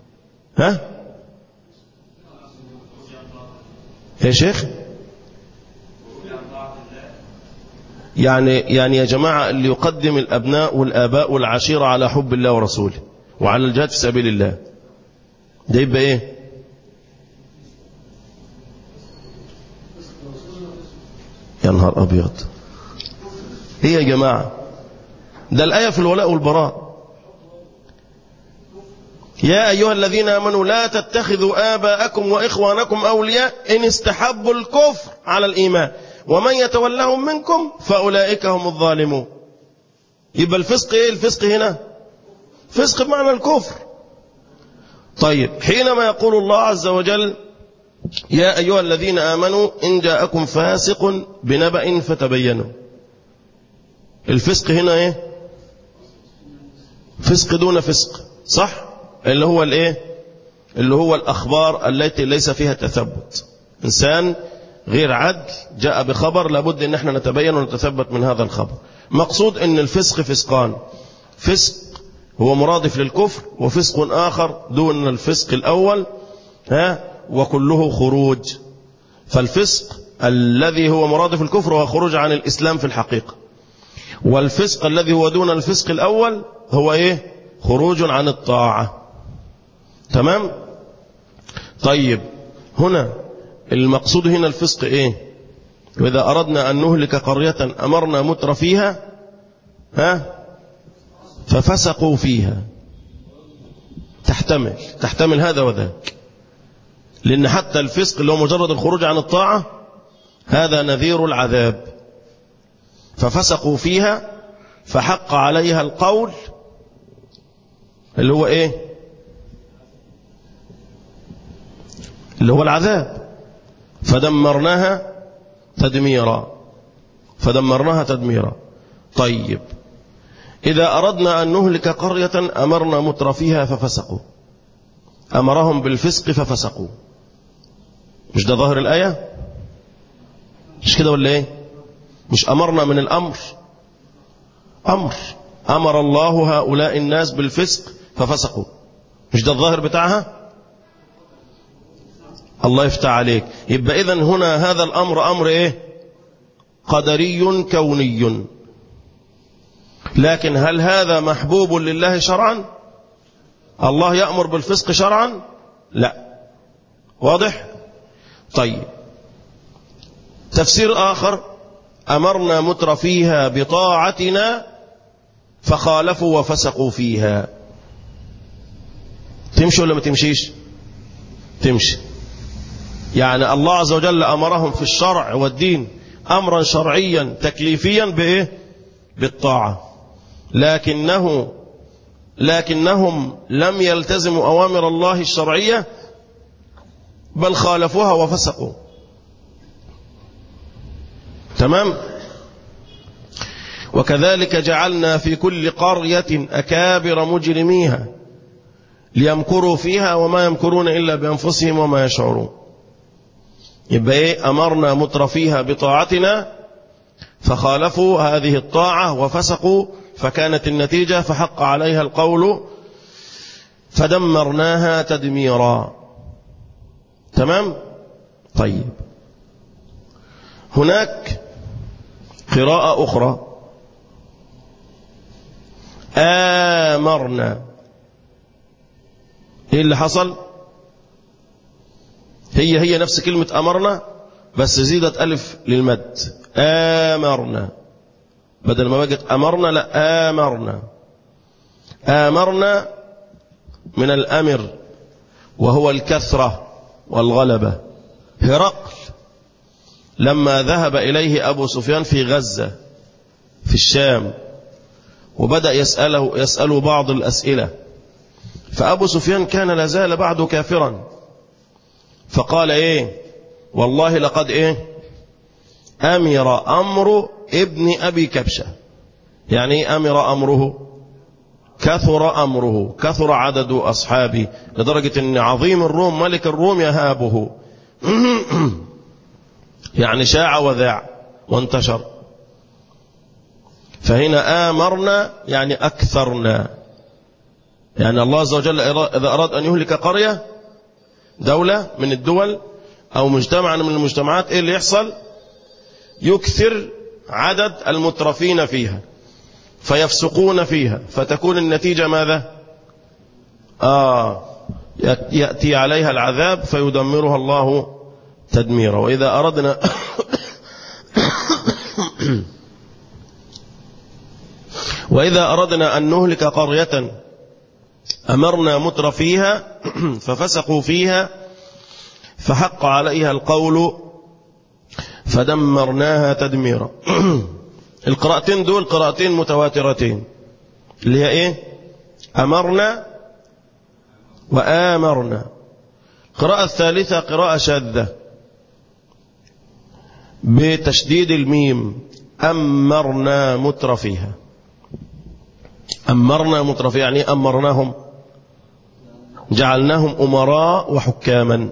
يا شيخ يعني يا جماعة اللي يقدم الأبناء والآباء والعشيرة على حب الله ورسوله وعلى الجهاد في سبيل الله ده يبقى إيه؟ يا نهار أبيض. إيه يا جماعة؟ ده الآية في الولاء والبراء. يا أيها الذين آمنوا لا تتخذوا آباءكم وإخوانكم أولياء إن استحبوا الكفر على الإيمان ومن يتولهم منكم فأولئك هم الظالمون. يبقى الفسق إيه؟ الفسق هنا فسق بمعنى الكفر. طيب حينما يقول الله عز وجل يا أيها الذين آمنوا إن جاءكم فاسق بنبأ فتبينوا، الفسق هنا إيه؟ فسق دون فسق، صح؟ اللي هو الإيه؟ اللي هو الأخبار التي ليس فيها تثبت. إنسان غير عدل جاء بخبر لابد ان احنا نتبين ونتثبت من هذا الخبر. مقصود ان الفسق فسقان، فسق هو مرادف للكفر وفسق آخر دون الفسق الأول وكله خروج. فالفسق الذي هو مرادف الكفر هو خروج عن الإسلام في الحقيقة، والفسق الذي هو دون الفسق الأول هو إيه؟ خروج عن الطاعة. تمام؟ طيب هنا المقصود هنا الفسق إيه؟ وإذا أردنا أن نهلك قرية أمرنا متر فيها ففسقوا فيها. تحتمل هذا وذاك، لأن حتى الفسق اللي هو مجرد الخروج عن الطاعة هذا نذير العذاب. ففسقوا فيها فحق عليها القول اللي هو إيه؟ اللي هو العذاب. فدمرناها تدميرا. طيب إذا أردنا أن نهلك قرية أمرنا متر فيها ففسقوا، أمرهم بالفسق ففسقوا. مش ده ظاهر الآية؟ مش كده ولا إيه؟ مش أمرنا من الأمر؟ أمر الله هؤلاء الناس بالفسق ففسقوا، مش ده الظاهر بتاعها؟ الله يفتح عليك. يبقى إذن هنا هذا الأمر أمر إيه؟ قدري كوني. لكن هل هذا محبوب لله شرعا؟ الله يأمر بالفسق شرعا؟ لا. واضح؟ طيب تفسير آخر أمرنا متر فيها بطاعتنا فخالفوا وفسقوا فيها. تمشي ولا ما تمشيش؟ تمشي. يعني الله عز وجل أمرهم في الشرع والدين أمرا شرعيا تكليفيا بإيه؟ بالطاعة، لكنهم لم يلتزموا أوامر الله الشرعية بل خالفوها وفسقوا. تمام؟ وكذلك جعلنا في كل قرية أكابر مجرميها ليمكروا فيها وما يمكرون إلا بأنفسهم وما يشعرون. يبقى إيه؟ أمرنا متر فيها بطاعتنا فخالفوا هذه الطاعة وفسقوا، فكانت النتيجة فحق عليها القول فدمرناها تدميرا. تمام؟ طيب هناك قراءة أخرى آمرنا. إيه اللي حصل؟ هي نفس كلمة أمرنا بس زيدت ألف للمد. آمرنا بدل ما بقت أمرنا لا آمرنا من الأمر وهو الكثرة والغلبة. هرقل لما ذهب إليه أبو سفيان في غزة في الشام وبدأ يسأله بعض الأسئلة، فأبو سفيان كان لازال بعده كافرا، فقال إيه؟ والله لقد إيه؟ أمر أمر ابن أبي كبشة. يعني أمر أمره، كثر أمره، كثر عدد أصحابه، لدرجة أن عظيم الروم ملك الروم يهابه. يعني شاع وذاع وانتشر. فهنا آمرنا يعني أكثرنا. يعني الله عز وجل إذا أراد أن يهلك قرية، دولة من الدول أو مجتمع من المجتمعات، إيه اللي يحصل؟ يكثر عدد المترفين فيها فيفسقون فيها، فتكون النتيجة ماذا؟ يأتي عليها العذاب فيدمرها الله تدميرا. وإذا أردنا أن نهلك قرية أمرنا مترفيها ففسقوا فيها فحق عليها القول فدمرناها تدميرا. القراءتين دول قراءتين متواترتين، اللي هي ايه؟ أمرنا وآمرنا. قراءة الثالثة قراءة شاذة بتشديد الميم، أمرنا مترفيها. أمرنا مترفيها يعني أمرناهم، جعلناهم أمراء وحكاما،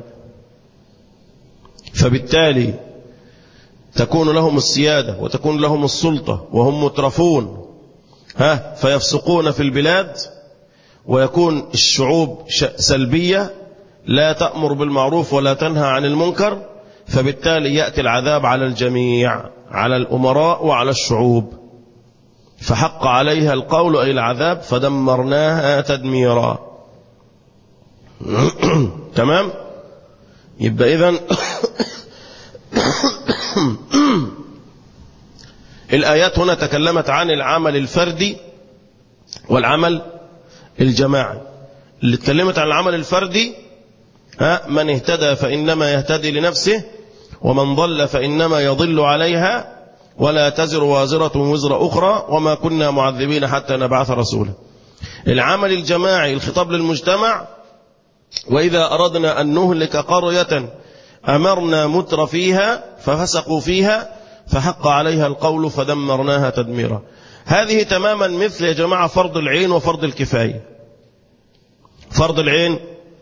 فبالتالي تكون لهم السيادة وتكون لهم السلطة وهم مترفون فيفسقون في البلاد، ويكون الشعوب سلبية لا تأمر بالمعروف ولا تنهى عن المنكر، فبالتالي يأتي العذاب على الجميع، على الأمراء وعلى الشعوب. فحق عليها القول أي العذاب فدمرناها تدميرا. تمام؟ يبقى إذن الآيات هنا تكلمت عن العمل الفردي والعمل الجماعي. اللي اتكلمت عن العمل الفردي من اهتدى فإنما يهتدي لنفسه، ومن ضل فإنما يضل عليها، ولا تزر وازرة وزر أخرى، وما كنا معذبين حتى نبعث رسولا. العمل الجماعي الخطاب للمجتمع: وإذا أردنا أن نهلك قرية أمرنا مترفيها ففسقوا فيها فحق عليها القول فدمرناها تدميرا. هذه تماما مثل يا جماعة فرض العين وفرض الكفاية. فرض العين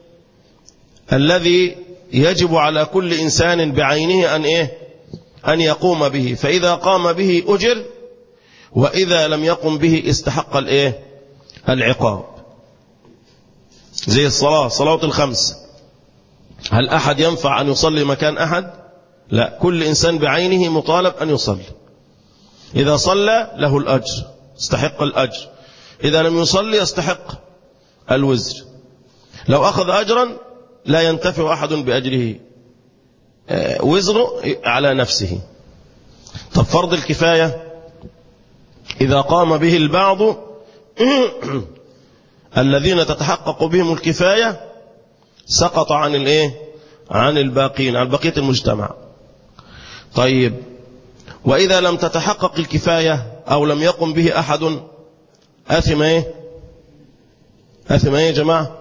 الذي يجب على كل إنسان بعينه أن يقوم به، فإذا قام به أجر، وإذا لم يقم به استحق العقاب. زي صلاة الخمس، هل أحد ينفع أن يصلي مكان أحد؟ لا، كل إنسان بعينه مطالب أن يصلي. إذا صلى له الأجر، استحق الأجر. إذا لم يصلي يستحق الوزر. لو أخذ أجرا لا ينتفع أحد بأجره، وزره على نفسه. طب فرض الكفاية إذا قام به البعض الذين تتحقق بهم الكفاية سقط عن الباقين، عن بقية المجتمع. طيب، وإذا لم تتحقق الكفاية أو لم يقم به أحد آثم آثم يا جماعة؟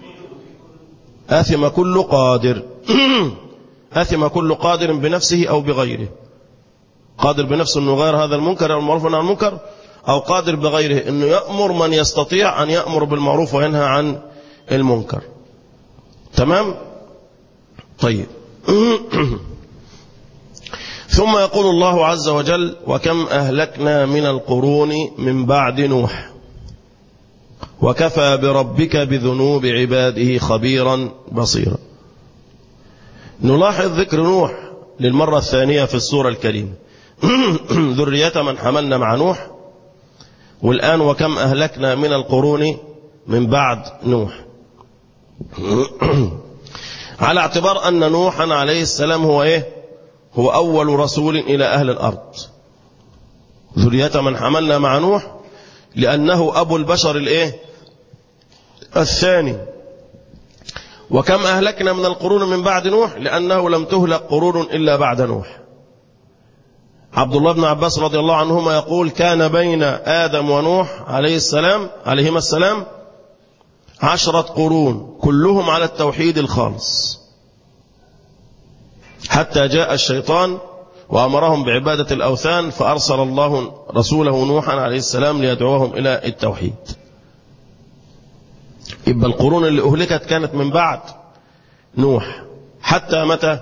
آثم كل قادر. آثم كل قادر بنفسه أو بغيره. قادر بنفسه أنه غير هذا المنكر أو المعروف عن المنكر، أو قادر بغيره أنه يأمر من يستطيع أن يأمر بالمعروف وينهى عن المنكر. تمام؟ طيب. ثم يقول الله عز وجل: وكم أهلكنا من القرون من بعد نوح وكفى بربك بذنوب عباده خبيرا بصيرا. نلاحظ ذكر نوح للمرة الثانية في السورة الكريمة. ذرية من حملنا مع نوح، والآن وكم أهلكنا من القرون من بعد نوح، على اعتبار أن نوحا عليه السلام هو أول رسول إلى أهل الأرض. ذرية من حملنا مع نوح لأنه أبو البشر الثاني. وكم أهلكنا من القرون من بعد نوح لأنه لم تهلك قرون إلا بعد نوح. عبد الله بن عباس رضي الله عنهما يقول: كان بين آدم ونوح عليهما السلام 10 قرون كلهم على التوحيد الخالص، حتى جاء الشيطان وأمرهم بعبادة الأوثان، فأرسل الله رسوله نوحا عليه السلام ليدعوهم إلى التوحيد. يبقى القرون اللي أهلكت كانت من بعد نوح حتى متى؟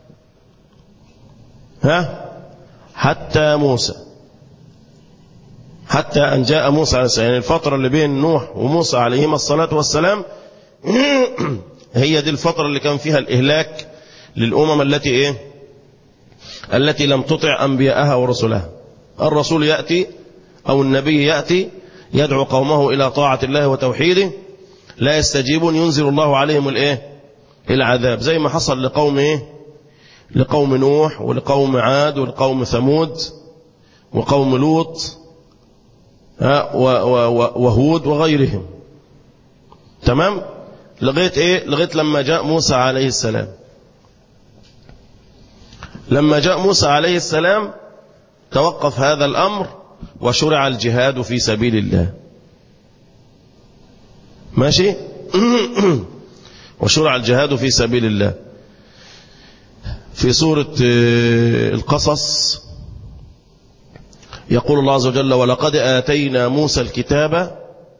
حتى موسى، حتى أن جاء موسى عليه السلام. يعني الفترة اللي بين نوح وموسى عليهما الصلاة والسلام هي دي الفترة اللي كان فيها الإهلاك للأمم التي لم تطع أنبياءها ورسلها. الرسول يأتي أو النبي يأتي يدعو قومه إلى طاعة الله وتوحيده، لا يستجيبون ينزل الله عليهم العذاب، زي ما حصل لقوم نوح ولقوم عاد ولقوم ثمود وقوم لوط وهود وغيرهم. تمام؟ لغاية لما جاء موسى عليه السلام. لما جاء موسى عليه السلام توقف هذا الأمر وشرع الجهاد في سبيل الله. ماشي؟ وشرع الجهاد في سبيل الله. في سورة القصص يقول الله عز وجل: ولقد آتينا موسى الكتاب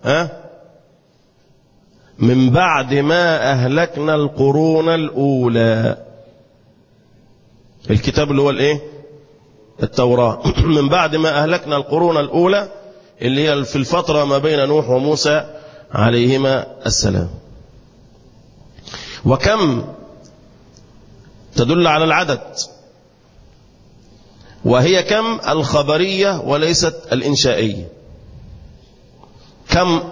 من بعد ما أهلكنا القرون الأولى. الكتاب اللي هو التوراة. من بعد ما أهلكنا القرون الأولى اللي هي في الفترة ما بين نوح وموسى عليهما السلام. وكم تدل على العدد، وهي كم الخبرية وليست الإنشائية. كم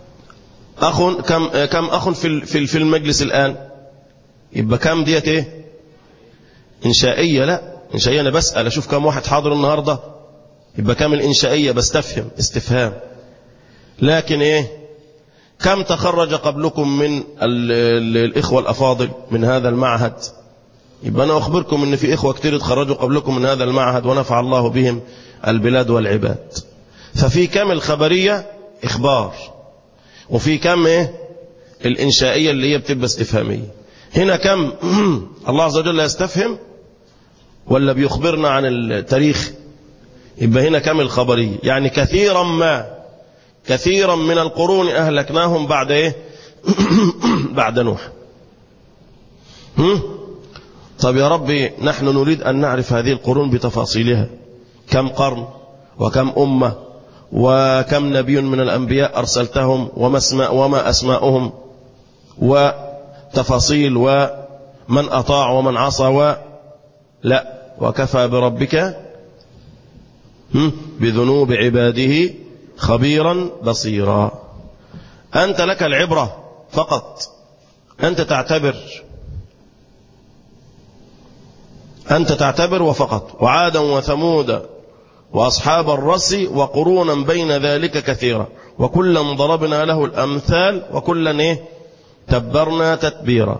أخ في المجلس الآن؟ يبقى كم ديت إنشائية؟ لا، إنشائية أنا بسأل أشوف كم واحد حاضر النهاردة، يبقى كم الإنشائية؟ بستفهم استفهام. لكن كم تخرج قبلكم من الإخوة الأفاضل من هذا المعهد؟ يبقى أنا أخبركم أن في إخوة كتير تخرجوا قبلكم من هذا المعهد ونفع الله بهم البلاد والعباد. ففي كم الخبرية إخبار، وفي كم الإنشائية اللي هي بتبقى استفهامية. هنا كم الله عز وجل يستفهم ولا بيخبرنا عن التاريخ؟ يبقى هنا كم الخبرية، يعني كثيرا من القرون أهلكناهم بعد بعد نوح. طب يا ربي نحن نريد أن نعرف هذه القرون بتفاصيلها، كم قرن وكم أمة وكم نبي من الأنبياء أرسلتهم وما أسماؤهم وتفاصيل ومن أطاع ومن عصى لا، وكفى بربك بذنوب عباده خبيرا بصيرا. أنت لك العبرة فقط، أنت تعتبر وفقط. وعادا وثمود وأصحاب الرس وقرونا بين ذلك كثيرا، وكلا ضربنا له الأمثال وكلا تبرنا تتبيرا.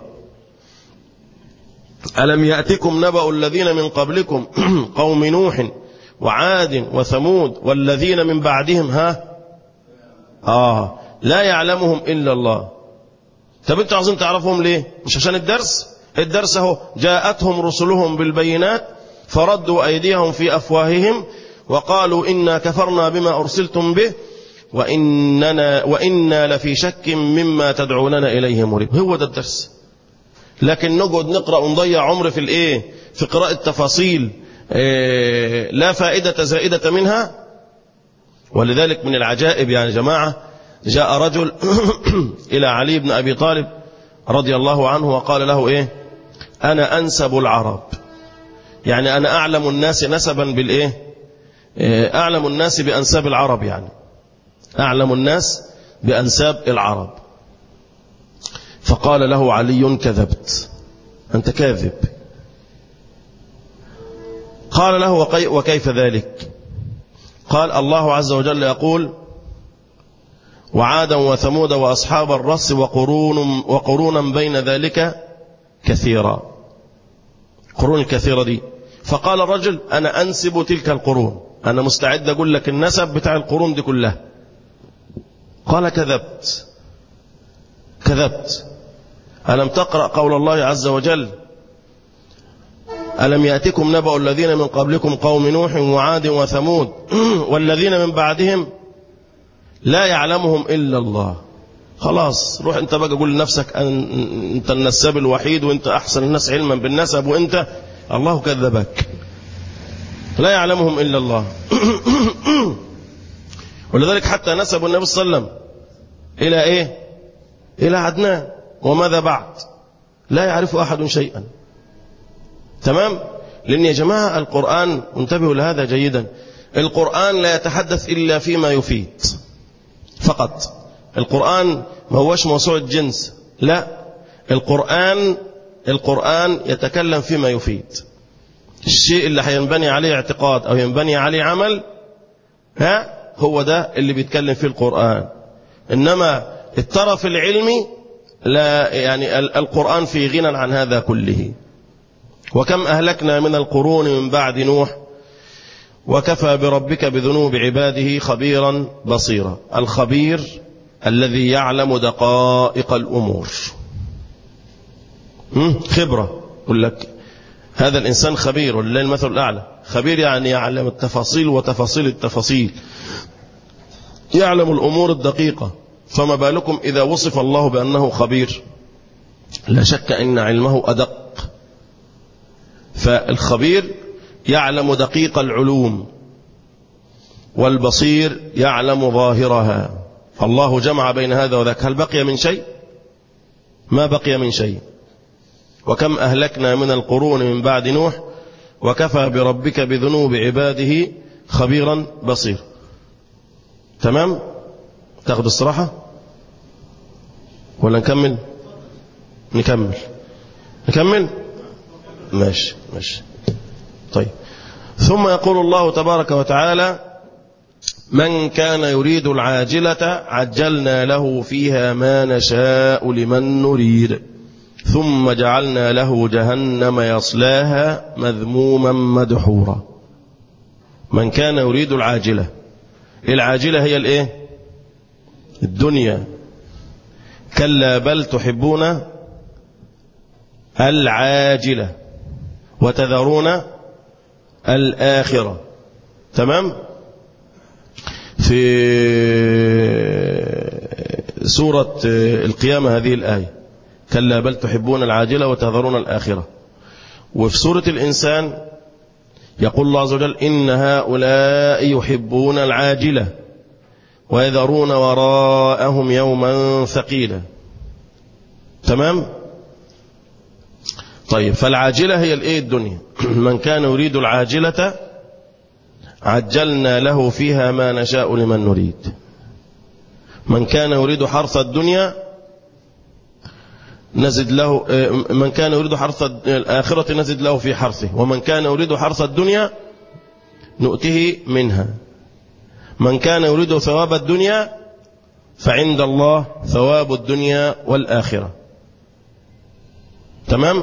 ألم يأتكم نبأ الذين من قبلكم قوم نوح وعاد وثمود والذين من بعدهم لا يعلمهم إلا الله. طب انتوا عايزين تعرفهم ليه؟ مش عشان الدرس اهو جاءتهم رسلهم بالبينات فردوا أيديهم في أفواههم وقالوا إنا كفرنا بما أرسلتم به وإنا لفي شك مما تدعوننا إليه مريب. هو ده الدرس. لكن نقعد نقرأ ونضيع عمر في قراءة تفاصيل لا فائدة زائدة منها. ولذلك من العجائب يا جماعة، جاء رجل إلى علي بن أبي طالب رضي الله عنه وقال له أنا أنسب العرب، يعني أنا أعلم الناس نسبا أعلم الناس بأنساب العرب، يعني أعلم الناس بأنساب العرب. فقال له علي كذبت، أنت كاذب. قال له وكيف ذلك؟ قال الله عز وجل يقول وعادا وثمود وأصحاب الرس وقرونا بين ذلك كثيرا. قرون كثيرة دي. فقال الرجل أنا أنسب تلك القرون، أنا مستعد أقول لك النسب بتاع القرون دي كلها. قال كذبت. ألم تقرأ قول الله عز وجل ألم يأتكم نبأ الذين من قبلكم قوم نوح وعاد وثمود والذين من بعدهم لا يعلمهم إلا الله. خلاص روح انت بقى قول لنفسك انت النساب الوحيد وانت أحسن الناس علما بالنسب وانت الله كذبك. لا يعلمهم إلا الله. ولذلك حتى نسبوا النبي صلى الله عليه وسلم إلى إيه؟ إلى عدنان. وماذا بعد؟ لا يعرف أحد شيئا. تمام؟ لأن يا جماعة القرآن، انتبهوا لهذا جيدا، القرآن لا يتحدث إلا فيما يفيد فقط. القرآن ما هوش موسوعة جنس، لا، القرآن يتكلم فيما يفيد. الشيء اللي هينبني عليه اعتقاد أو ينبني عليه عمل، هو ده اللي بيتكلم فيه القرآن. إنما الطرف العلمي لا، يعني القرآن في غنى عن هذا كله. وكم أهلكنا من القرون من بعد نوح وكفى بربك بذنوب عباده خبيرا بصيرا. الخبير الذي يعلم دقائق الأمور. خبرة، يقول لك هذا الإنسان خبير، ولله المثل الأعلى. خبير يعني يعلم التفاصيل وتفاصيل التفاصيل، يعلم الأمور الدقيقة. فما بالكم إذا وصف الله بأنه خبير؟ لا شك أن علمه أدق. فالخبير يعلم دقيق العلوم، والبصير يعلم ظاهرها. فالله جمع بين هذا وذاك. هل بقي من شيء؟ ما بقي من شيء. وكم أهلكنا من القرون من بعد نوح وكفى بربك بذنوب عباده خبيرا بصير. تمام؟ تاخد الصراحة ولا نكمل؟ نكمل ماشي. طيب. ثم يقول الله تبارك وتعالى: من كان يريد العاجلة عجلنا له فيها ما نشاء لمن نريد ثم جعلنا له جهنم يصلاها مذموما مدحورا. من كان يريد العاجلة، العاجلة هي الايه؟ الدنيا. كلا بل تحبون العاجلة وتذرون الآخرة. تمام؟ في سورة القيامة هذه الآية: كلا بل تحبون العاجلة وتذرون الآخرة. وفي سورة الإنسان يقول الله عز وجل: إن هؤلاء يحبون العاجلة ويذرون وراءهم يوما ثقيلا. تمام؟ طيب، فالعاجلة هي الايه؟ الدنيا. من كان يريد العاجلة عجلنا له فيها ما نشاء لمن نريد. من كان يريد حرث الدنيا نزد له، من كان يريد حرث الآخرة نزد له في حرثه، ومن كان يريد حرث الدنيا نؤته منها. من كان يريد ثواب الدنيا فعند الله ثواب الدنيا والآخرة. تمام؟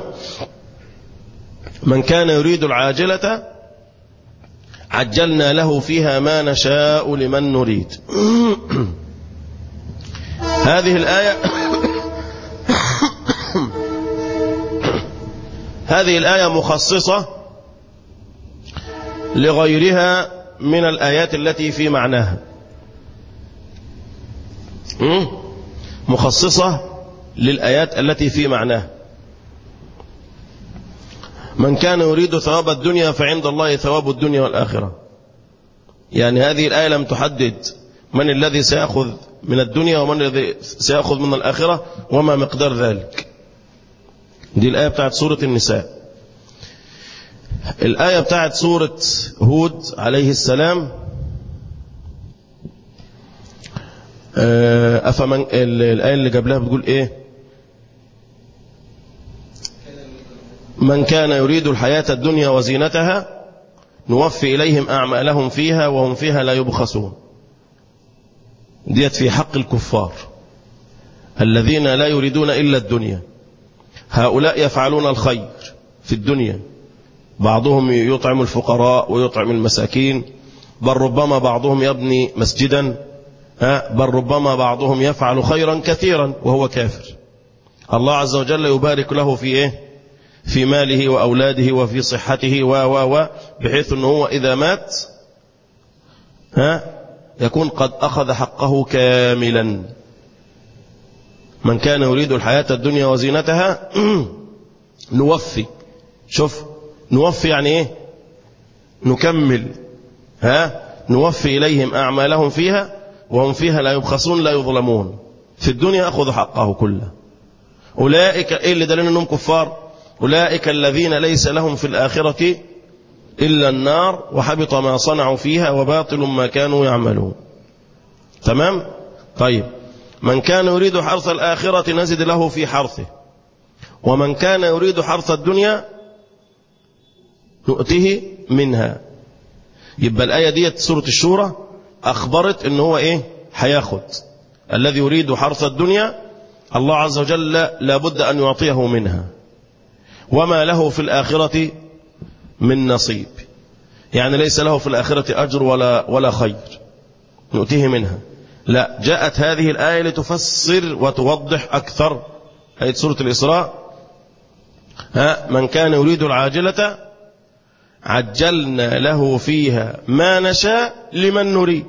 من كان يريد العاجلة عجلنا له فيها ما نشاء لمن نريد. هذه الآية مخصصة لغيرها من الآيات التي في معناها. مخصصة للآيات التي في معناها. من كان يريد ثواب الدنيا فعند الله ثواب الدنيا والآخرة. يعني هذه الآية لم تحدد من الذي سيأخذ من الدنيا ومن الذي سيأخذ من الآخرة وما مقدار ذلك. دي الآية بتاعت سورة النساء. الآية بتاعت سورة هود عليه السلام: أفمن، الآية اللي قبلها بتقول إيه؟ من كان يريد الحياة الدنيا وزينتها نوفي إليهم أعمالهم فيها وهم فيها لا يبخسون. ديت في حق الكفار الذين لا يريدون إلا الدنيا. هؤلاء يفعلون الخير في الدنيا، بعضهم يطعم الفقراء ويطعم المساكين، بل ربما بعضهم يبني مسجدا، بل ربما بعضهم يفعل خيرا كثيرا وهو كافر. الله عز وجل يبارك له في إيه؟ في ماله وأولاده وفي صحته بحيث أنه هو إذا مات يكون قد أخذ حقه كاملا. من كان يريد الحياة الدنيا وزينتها نوفي. شوف نوفي يعني إيه؟ نكمل. نوفي إليهم أعمالهم فيها وهم فيها لا يبخسون لا يظلمون. في الدنيا أخذ حقه كله. أولئك إيه اللي دلنا أنهم كفار؟ أولئك الذين ليس لهم في الآخرة إلا النار وحبط ما صنعوا فيها وباطل ما كانوا يعملون. تمام؟ طيب من كان يريد حرث الآخرة نزد له في حرثه ومن كان يريد حرث الدنيا نؤته منها. يبقى الآية دي سورة الشورى أخبرت إن هو إيه هياخد. الذي يريد حرث الدنيا الله عز وجل لابد أن يعطيه منها وما له في الآخرة من نصيب. يعني ليس له في الآخرة أجر ولا خير نؤتيه منها. لا، جاءت هذه الآية لتفسر وتوضح أكثر. آية سورة الإسراء من كان يريد العاجلة عجلنا له فيها ما نشاء لمن نريد.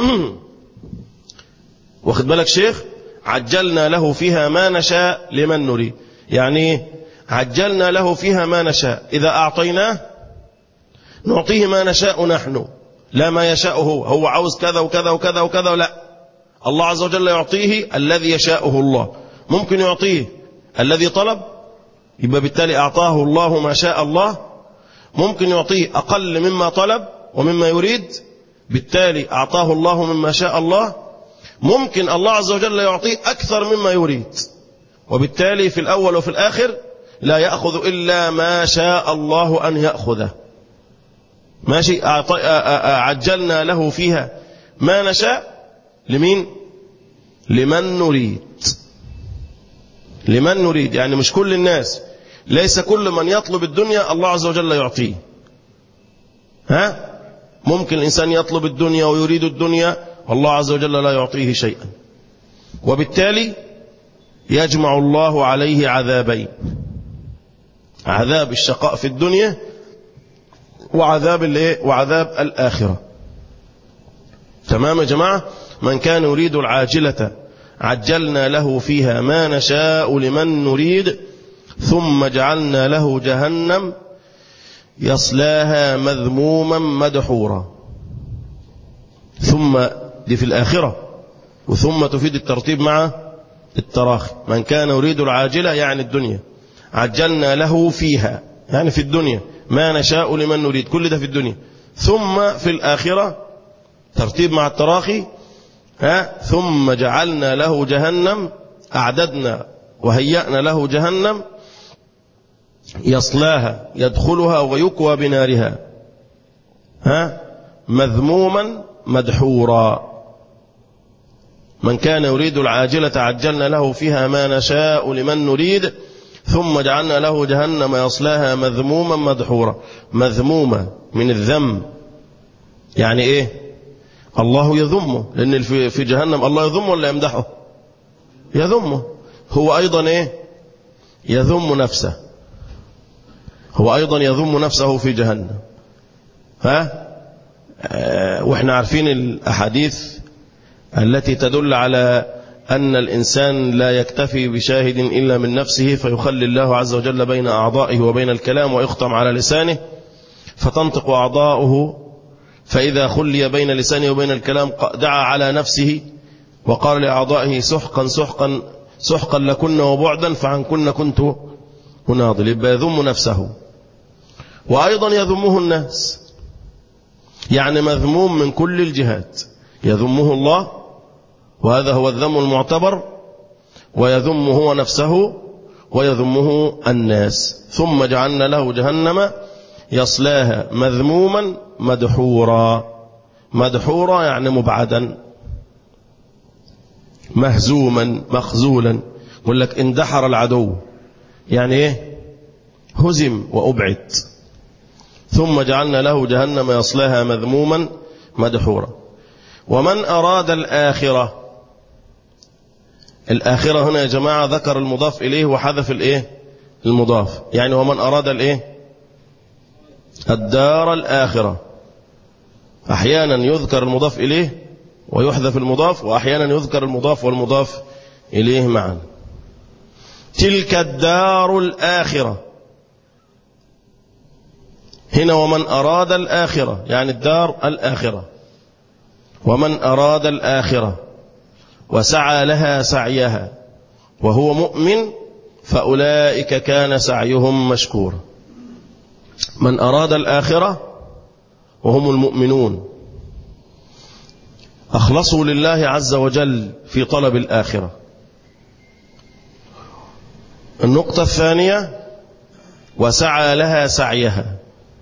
واخد بالك شيخ؟ عجلنا له فيها ما نشاء لمن نريد. يعني عجلنا له فيها ما نشاء. إذا أعطيناه نعطيه ما نشاء نحن لا ما يشاء هو عاوز كذا وكذا وكذا وكذا. لا، الله عز وجل يعطيه الذي يشاءه الله. ممكن يعطيه الذي طلب يبقى بالتالي أعطاه الله ما شاء الله. ممكن يعطيه أقل مما طلب ومما يريد بالتالي أعطاه الله مما شاء الله. ممكن الله عز وجل يعطيه أكثر مما يريد وبالتالي في الأول وفي الآخر لا يأخذ إلا ما شاء الله أن يأخذه. ماشي؟ عجلنا له فيها ما نشاء لمين؟ لمن نريد. لمن نريد يعني مش كل الناس. ليس كل من يطلب الدنيا الله عز وجل يعطيه. ممكن الإنسان يطلب الدنيا ويريد الدنيا والله عز وجل لا يعطيه شيئا وبالتالي يجمع الله عليه عذابين: عذاب الشقاء في الدنيا وعذاب الآخرة. تمام يا جماعة؟ من كان يريد العاجلة عجلنا له فيها ما نشاء لمن نريد ثم جعلنا له جهنم يصلاها مذموما مدحورا. ثم دي في الآخرة وثم تفيد الترتيب مع التراخي. من كان يريد العاجلة يعني الدنيا عجلنا له فيها يعني في الدنيا ما نشاء لمن نريد. كل ده في الدنيا. ثم في الآخرة ترتيب مع التراخي ثم جعلنا له جهنم أعددنا وهيأنا له جهنم يصلاها يدخلها ويكوى بنارها مذموما مدحورا. من كان يريد العاجلة عجلنا له فيها ما نشاء لمن نريد ثم جعلنا له جهنم يصلاها مذموما مدحورا. مذمومة من الذم يعني إيه؟ الله يذمه. لأن في جهنم الله يذمه ولا يمدحه؟ يذمه. هو أيضا إيه؟ يذم نفسه. هو أيضا يذم نفسه في جهنم. وإحنا عارفين الأحاديث التي تدل على أن الإنسان لا يكتفي بشاهد إلا من نفسه فيخلي الله عز وجل بين أعضائه وبين الكلام ويختم على لسانه فتنطق أعضاؤه فإذا خلي بين لسانه وبين الكلام دعا على نفسه وقال لأعضائه سحقا سحقا سحقا لكن وبعدا فعنكن كنت أناضل. يبقى يذم نفسه. وأيضا يذمه الناس يعني مذموم من كل الجهات. يذمه الله وهذا هو الذم المعتبر ويذمه هو نفسه ويذمه الناس. ثم جعلنا له جهنم يصلاها مذموما مدحورا. مدحورا يعني مبعدا مهزوما مخزولا. يقول لك اندحر العدو يعني ايه؟ هزم وأبعد. ثم جعلنا له جهنم يصلاها مذموما مدحورا. ومن أراد الآخرة. الآخرة هنا يا جماعة ذكر المضاف إليه وحذف الإيه؟ المضاف، يعني ومن أراد الإيه؟ الدار الآخرة. أحيانا يذكر المضاف إليه ويحذف المضاف، وأحيانا يذكر المضاف والمضاف إليه معا. تلك الدار الآخرة، هنا ومن أراد الآخرة يعني الدار الآخرة. ومن أراد الآخرة وسعى لها سعيها وهو مؤمن فأولئك كان سعيهم مشكورا. من أراد الآخرة وهم المؤمنون أخلصوا لله عز وجل في طلب الآخرة. النقطة الثانية وسعى لها سعيها.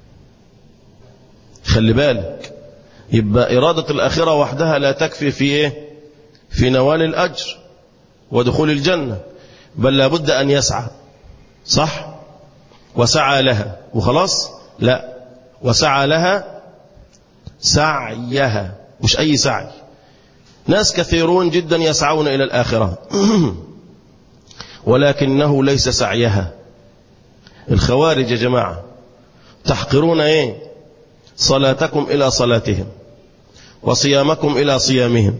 خلي بالك، يبقى إرادة الآخرة وحدها لا تكفي في إيه؟ في نوال الأجر ودخول الجنة، بل لابد أن يسعى. صح؟ وسعى لها وخلاص؟ لا، وسعى لها سعيها، مش أي سعي. ناس كثيرون جدا يسعون إلى الآخرة ولكنه ليس سعيها. الخوارج يا جماعة تحقرون إيه؟ صلاتكم إلى صلاتهم وصيامكم إلى صيامهم،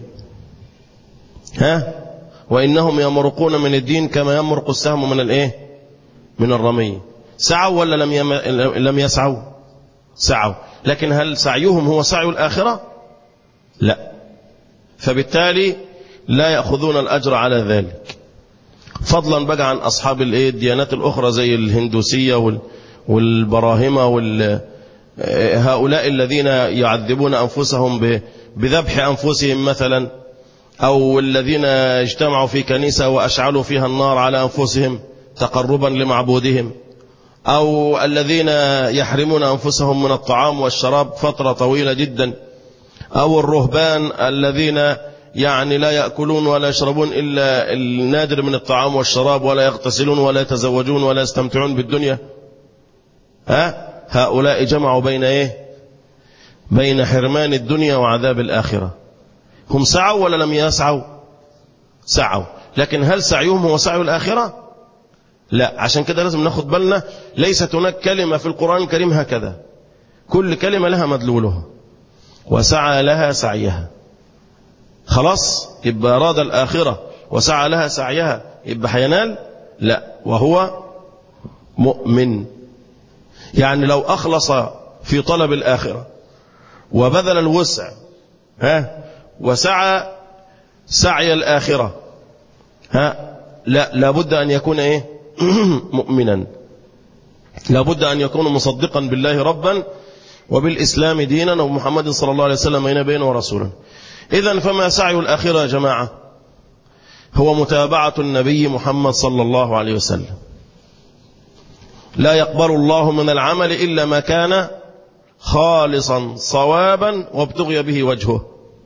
وإنهم يمرقون من الدين كما يمرق السهم من الإيه؟ من الرمي. سعوا ولا لم يسعوا؟ سعوا، لكن هل سعيهم هو سعي الآخرة؟ لا، فبالتالي لا يأخذون الأجر على ذلك. فضلا بقى عن أصحاب الديانات الأخرى زي الهندوسية والبراهمة هؤلاء الذين يعذبون أنفسهم بذبح أنفسهم مثلا، أو الذين اجتمعوا في كنيسة وأشعلوا فيها النار على أنفسهم تقربا لمعبودهم، أو الذين يحرمون أنفسهم من الطعام والشراب فترة طويلة جدا، أو الرهبان الذين يعني لا يأكلون ولا يشربون إلا النادر من الطعام والشراب، ولا يغتسلون ولا يتزوجون ولا يستمتعون بالدنيا. هؤلاء جمعوا بين إيه؟ بين حرمان الدنيا وعذاب الآخرة. هم سعوا ولا لم يسعوا؟ سعوا، لكن هل سعيهم هو سعي الآخرة؟ لا. عشان كده لازم ناخد بالنا، ليست هناك كلمة في القرآن الكريم هكذا، كل كلمة لها مدلولها. وسعى لها سعيها، خلاص يبقى أراد الآخرة وسعى لها سعيها، يبقى هينال؟ لا، وهو مؤمن. يعني لو أخلص في طلب الآخرة وبذل الوسع وسعى سعي الآخرة، لا، لابد أن يكون إيه؟ مؤمنا، لابد أن يكون مصدقا بالله ربا وبالإسلام دينا ومحمد صلى الله عليه وسلم نبيا ورسولا. إذن فما سعي الآخرة يا جماعة؟ هو متابعة النبي محمد صلى الله عليه وسلم. لا يقبل الله من العمل إلا ما كان خالصا صوابا وابتغي به وجهه.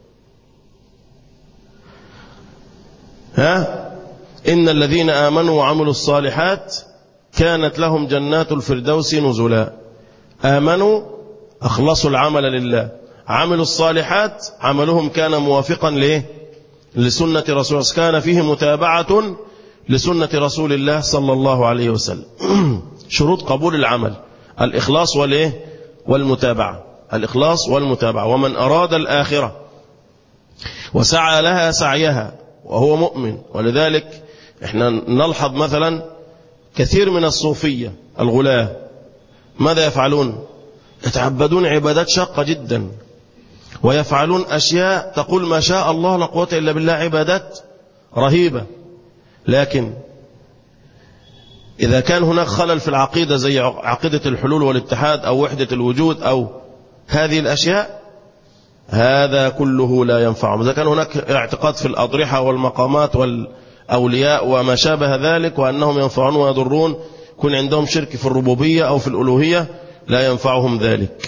إن الذين آمنوا وعملوا الصالحات كانت لهم جنات الفردوس نزلا. آمنوا أخلصوا العمل لله، عملوا الصالحات عملهم كان موافقا لسنة رسول الله، كان فيه متابعة لسنة رسول الله صلى الله عليه وسلم. شروط قبول العمل الإخلاص والمتابعة، الإخلاص والمتابعة. ومن أراد الآخرة وسعى لها سعيها وهو مؤمن. ولذلك احنا نلحظ مثلا كثير من الصوفية الغلاة ماذا يفعلون؟ يتعبدون عبادات شاقة جدا، ويفعلون أشياء تقول ما شاء الله لا قوة إلا بالله، عبادات رهيبة. لكن إذا كان هناك خلل في العقيدة زي عقيدة الحلول والاتحاد أو وحدة الوجود أو هذه الأشياء، هذا كله لا ينفعهم. إذا كان هناك اعتقاد في الأضرحة والمقامات والأولياء وما شابه ذلك وأنهم ينفعون ويضرون، كن عندهم شرك في الربوبية أو في الألوهية، لا ينفعهم ذلك.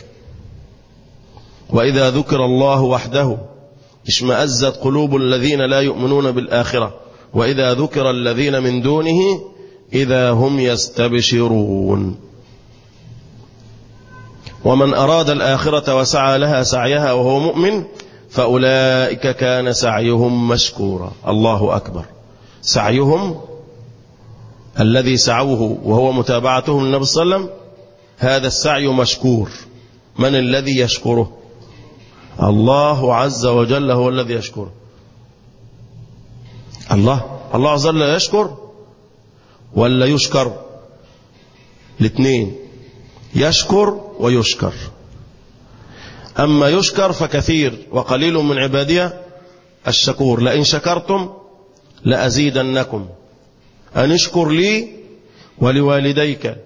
وإذا ذكر الله وحده اشمأزت قلوب الذين لا يؤمنون بالآخرة، وإذا ذكر الذين من دونه إذا هم يستبشرون. ومن أراد الآخرة وسعى لها سعيها وهو مؤمن فأولئك كان سعيهم مشكورا. الله أكبر. سعيهم الذي سعوه وهو متابعتهم للنبي صلى الله عليه وسلم، هذا السعي مشكور. من الذي يشكره؟ الله عز وجل هو الذي يشكره. الله عز وجل يشكر ولا يشكر؟ الاثنين، يشكر ويشكر. أما يشكر فكثير وقليل من عبادي الشكور. لئن شكرتم لأزيدنكم أن اشكر لي ولوالديك،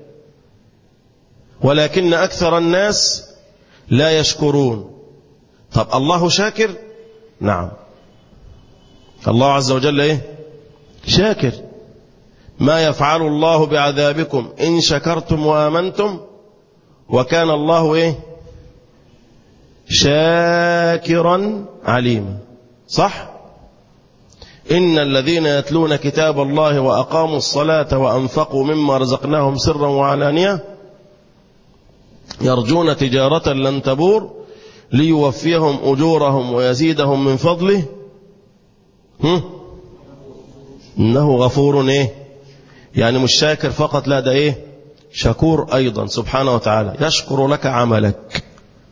ولكن أكثر الناس لا يشكرون. طب الله شاكر؟ نعم، الله عز وجل إيه؟ شاكر. ما يفعل الله بعذابكم إن شكرتم وآمنتم وكان الله إيه؟ شاكرا عليما. صح؟ إن الذين يتلون كتاب الله وأقاموا الصلاة وأنفقوا مما رزقناهم سرا وعلانية يرجون تجارة لن تبور ليوفيهم أجورهم ويزيدهم من فضله إنه غفور إيه؟ يعني مش شاكر فقط، لا ده إيه؟ شكور أيضا سبحانه وتعالى، يشكر لك عملك.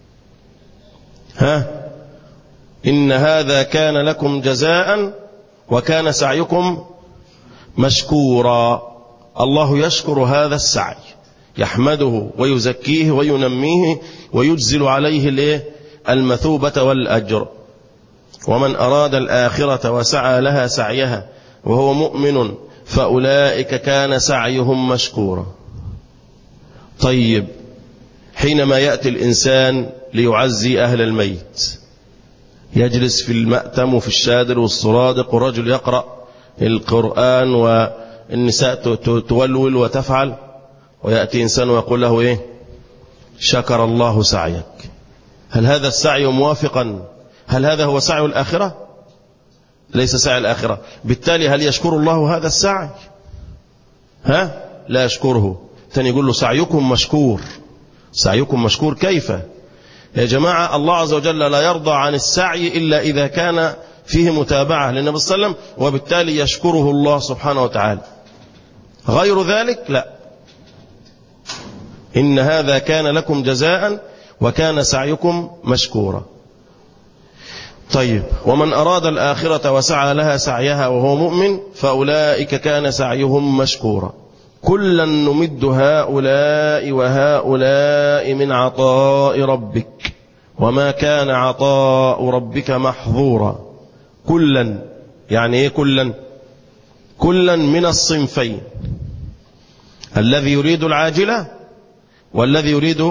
إن هذا كان لكم جزاء وكان سعيكم مشكورا. الله يشكر هذا السعي، يحمده ويزكيه وينميه ويجزل عليه المثوبة والأجر. ومن أراد الآخرة وسعى لها سعيها وهو مؤمن فأولئك كان سعيهم مشكورا. طيب، حينما يأتي الإنسان ليعزي أهل الميت، يجلس في المأتم وفي الشادر والسرادق، والرجل يقرأ القرآن والنساء تولول وتفعل، ويأتي إنسان ويقول له إيه؟ شكر الله سعيك. هل هذا السعي موافقا؟ هل هذا هو سعي الآخرة؟ ليس سعي الآخرة. بالتالي هل يشكر الله هذا السعي؟ لا يشكره. ثاني يقول له سعيكم مشكور. سعيكم مشكور كيف؟ يا جماعة، الله عز وجل لا يرضى عن السعي إلا إذا كان فيه متابعة للنبي صلى الله عليه وسلم، وبالتالي يشكره الله سبحانه وتعالى. غير ذلك لا. إن هذا كان لكم جزاء وكان سعيكم مشكورا. طيب، ومن أراد الآخرة وسعى لها سعيها وهو مؤمن فأولئك كان سعيهم مشكورا. كلا نمد هؤلاء وهؤلاء من عطاء ربك وما كان عطاء ربك محظورا. كلا يعني ايه؟ كلا من الصنفين، الذي يريد العاجلة والذي يريد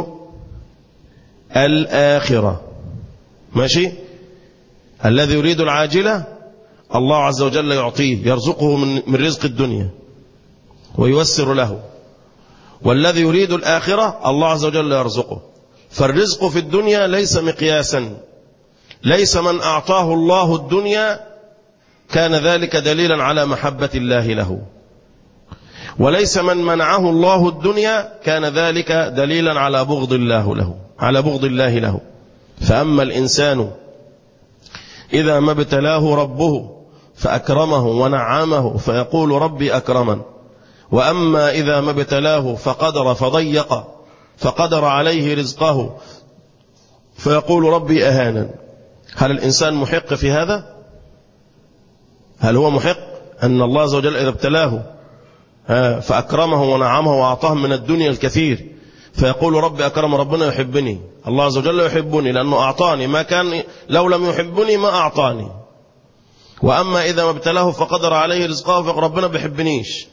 الآخرة. ماشي؟ الذي يريد العاجلة الله عز وجل يعطيه، يرزقه من رزق الدنيا وييسر له، والذي يريد الآخرة الله عز وجل يرزقه. فالرزق في الدنيا ليس مقياسا، ليس من أعطاه الله الدنيا كان ذلك دليلا على محبة الله له، وليس من منعه الله الدنيا كان ذلك دليلا على بغض الله له. فأما الإنسان إذا ما ابتلاه ربه فأكرمه ونعمه فيقول ربي أكرمن، وأما إذا ما ابتلاه فقدر فضيق فقدر عليه رزقه فيقول ربي أهانن. هل الإنسان محق في هذا؟ هل هو محق أن الله عز وجل إذا ابتلاه فأكرمه ونعمه وأعطاه من الدنيا الكثير فيقول ربي أكرم، ربنا يحبني، الله عز وجل يحبني لأنه أعطاني ما كان لو لم يحبني ما أعطاني. وأما إذا ما ابتلاه فقدر عليه رزقه فيقول ربنا بيحبنيش.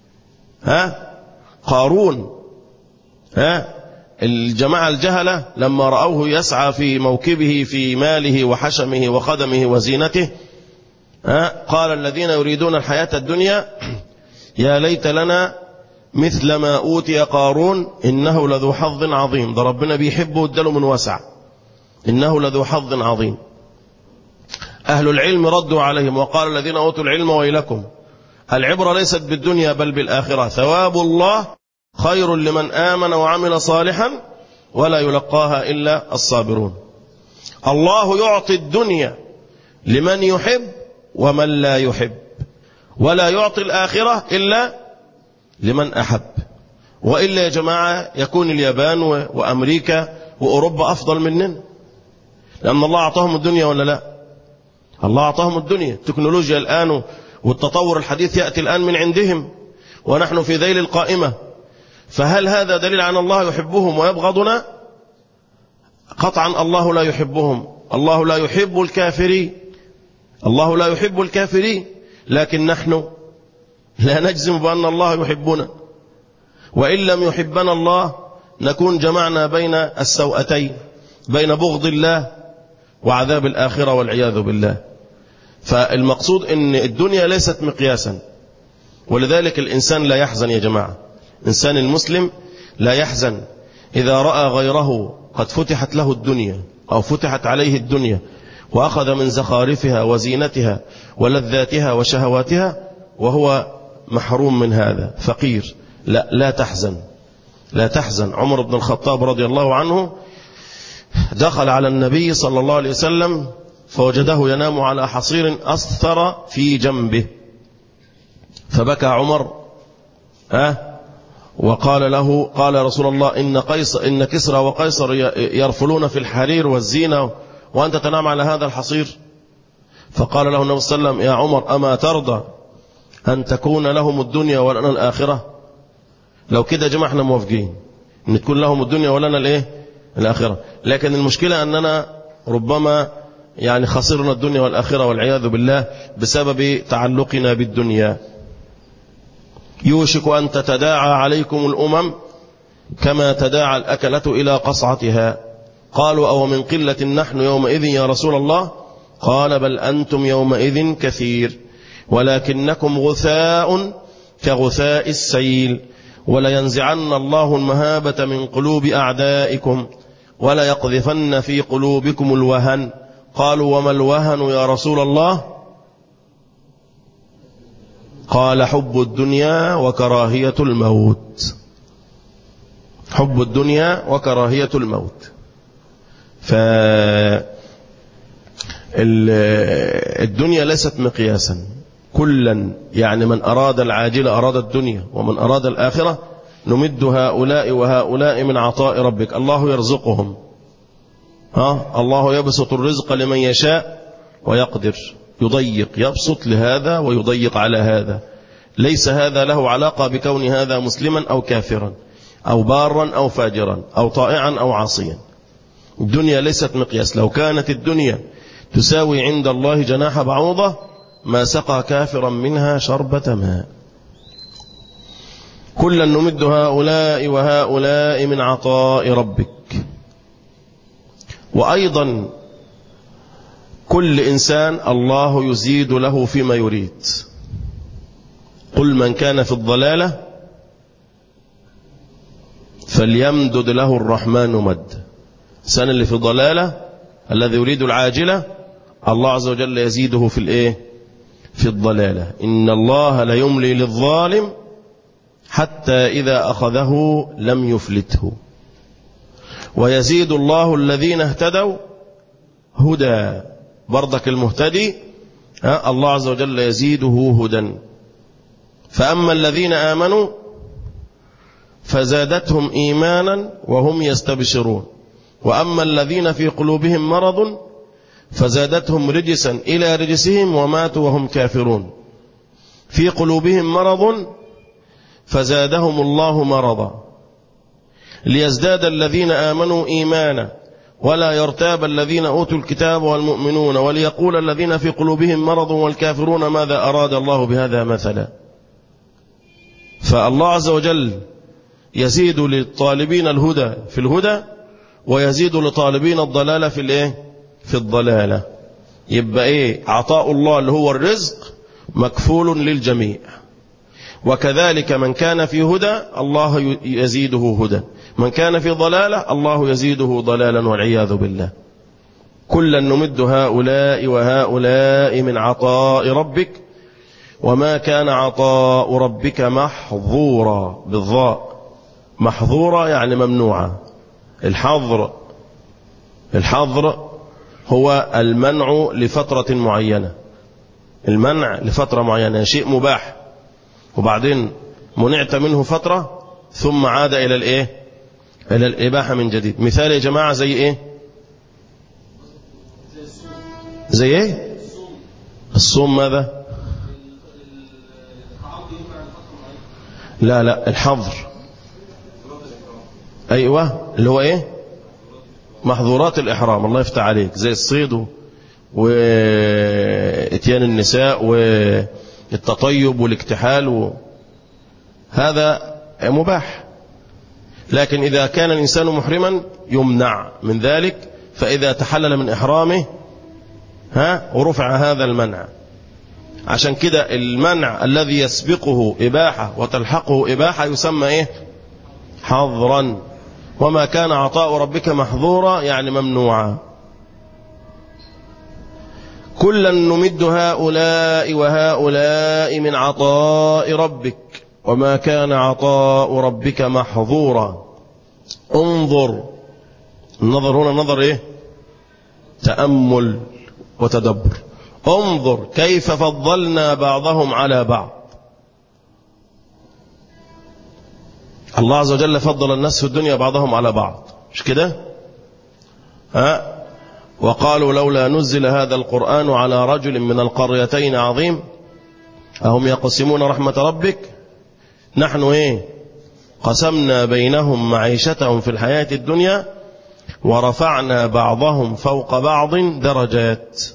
قارون الجماعة الجهلة لما رأوه يسعى في موكبه في ماله وحشمه وخدمه وزينته قال الذين يريدون الحياة الدنيا يا ليت لنا مثل ما أوتي قارون إنه لذو حظ عظيم. ده ربنا بيحبه واداله من وسع، إنه لذو حظ عظيم. أهل العلم ردوا عليهم وقال الذين أوتوا العلم ويلكم، العبرة ليست بالدنيا بل بالآخرة، ثواب الله خير لمن آمن وعمل صالحا ولا يلقاها إلا الصابرون. الله يعطي الدنيا لمن يحب ومن لا يحب، ولا يعطي الآخرة لمن أحب. وإلا يا جماعة يكون اليابان وأمريكا وأوروبا أفضل مننا، لأن الله أعطاهم الدنيا ولا لا؟ الله أعطاهم الدنيا. التكنولوجيا الآن والتطور الحديث يأتي الآن من عندهم، ونحن في ذيل القائمة. فهل هذا دليل عن الله يحبهم ويبغضنا؟ قطعا الله لا يحبهم. الله لا يحب الكافرين، الله لا يحب الكافرين، لكن نحن لا نجزم بأن الله يحبنا. وإن لم يحبنا الله نكون جمعنا بين السوءتين، بين بغض الله وعذاب الآخرة والعياذ بالله. فالمقصود أن الدنيا ليست مقياسا، ولذلك الإنسان لا يحزن يا جماعة. إنسان المسلم لا يحزن إذا رأى غيره قد فتحت له الدنيا أو فتحت عليه الدنيا وأخذ من زخارفها وزينتها ولذاتها وشهواتها وهو محروم من هذا فقير. لا تحزن، لا تحزن. عمر بن الخطاب رضي الله عنه دخل على النبي صلى الله عليه وسلم فوجده ينام على حصير أثر في جنبه، فبكى عمر وقال له: قال رسول الله إن كسرى وقيصر يرفلون في الحرير والزينة وأنت تنام على هذا الحصير. فقال له النبي صلى الله عليه وسلم: يا عمر أما ترضى أن تكون لهم الدنيا ولنا الآخرة؟ لو كده جماعة احنا موافقين أن تكون لهم الدنيا ولنا الآخرة، لكن المشكلة أننا ربما خسرنا الدنيا والآخرة والعياذ بالله بسبب تعلقنا بالدنيا. يوشك أن تتداعى عليكم الأمم كما تداعى الأكلة إلى قصعتها. قالوا: أو من قلة نحن يومئذ يا رسول الله؟ قال: بل أنتم يومئذ كثير ولكنكم غثاء كغثاء السيل، ولينزعن الله المهابة من قلوب أعدائكم ولا يقذفن في قلوبكم الوهن. قالوا: وما الوهن يا رسول الله؟ قال: حب الدنيا وكراهية الموت. حب الدنيا وكراهية الموت. فالدنيا ليست مقياسا. كلا من أراد العاجلة أراد الدنيا، ومن أراد الآخرة نمد هؤلاء وهؤلاء من عطاء ربك. الله يرزقهم، الله يبسط الرزق لمن يشاء ويقدر، يضيق، يبسط لهذا ويضيق على هذا. ليس هذا له علاقة بكون هذا مسلما أو كافرا أو بارا أو فاجرا أو طائعا أو عاصيا. الدنيا ليست مقياس. لو كانت الدنيا تساوي عند الله جناح بعوضة ما سقى كافرا منها شربة ماء. كلا نمد هؤلاء وهؤلاء من عطاء ربك. وأيضا كل إنسان الله يزيد له فيما يريد. قل من كان في الضلالة فليمدد له الرحمن مد. الإنسان اللي في الضلالة الذي يريد العاجلة الله عز وجل يزيده في الضلالة. إن الله لا يملي للظالم حتى إذا أخذه لم يفلته. ويزيد الله الذين اهتدوا هدى. برضك المهتدي الله عز وجل يزيده هدى. فأما الذين آمنوا فزادتهم إيمانا وهم يستبشرون، وأما الذين في قلوبهم مرض فزادتهم رجسا إلى رجسهم وماتوا وهم كافرون. في قلوبهم مرض فزادهم الله مرضا ليزداد الذين آمنوا إيمانا ولا يرتاب الذين أوتوا الكتاب والمؤمنون وليقول الذين في قلوبهم مرض والكافرون ماذا أراد الله بهذا مثلا. فالله عز وجل يزيد للطالبين الهدى في الهدى ويزيد لطالبين الضلالة في الضلالة. يبقى عطاء الله اللي هو الرزق مكفول للجميع. وكذلك من كان في هدى الله يزيده هدى، من كان في ضلالة الله يزيده ضلالا والعياذ بالله. كلا نمد هؤلاء وهؤلاء من عطاء ربك وما كان عطاء ربك محظورا بالضاء. محظورا ممنوعة. الحظر هو المنع لفترة معينة. المنع لفترة معينة، شيء مباح وبعدين منعت منه فترة ثم عاد إلى الإيه؟ إلى الإباحة من جديد. مثال يا جماعة زي إيه؟ زي إيه؟ الصوم ماذا؟ لا الحظر. أيوة اللي هو إيه؟ محظورات الإحرام. الله يفتح عليك، زي الصيد وإتيان النساء والتطيب والاكتحال هذا مباح. لكن إذا كان الإنسان محرما يمنع من ذلك، فإذا تحلل من إحرامه ورفع هذا المنع. عشان كده المنع الذي يسبقه إباحة وتلحقه إباحة يسمى إيه؟ حظرا. وما كان عطاء ربك محظورا يعني ممنوعا. كلا نمد هؤلاء وهؤلاء من عطاء ربك وما كان عطاء ربك محظورا. انظر، النظر هنا نظر ايه؟ تأمل وتدبر. انظر كيف فضلنا بعضهم على بعض. الله عز وجل فضل الناس في الدنيا بعضهم على بعض، مش كده؟ وقالوا لولا نزل هذا القرآن على رجل من القريتين عظيم أهم يقسمون رحمة ربك نحن ايه؟ قسمنا بينهم معيشتهم في الحياة الدنيا ورفعنا بعضهم فوق بعض درجات.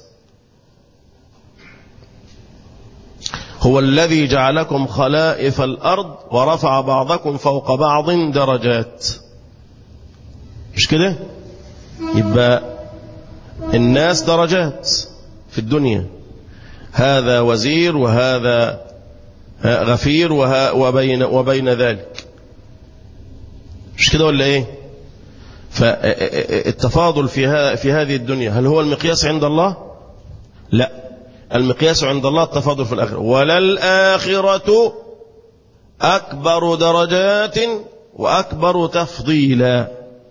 هو الذي جعلكم خلائف الأرض ورفع بعضكم فوق بعض درجات، مش كده؟ يبقى الناس درجات في الدنيا، هذا وزير وهذا غفير وبين ذلك، مش كده ولا ايه؟ فالتفاضل في هذه الدنيا هل هو المقياس عند الله؟ لا، المقياس عند الله التفاضل في الآخرة. وللآخرة أكبر درجات وأكبر تفضيلا.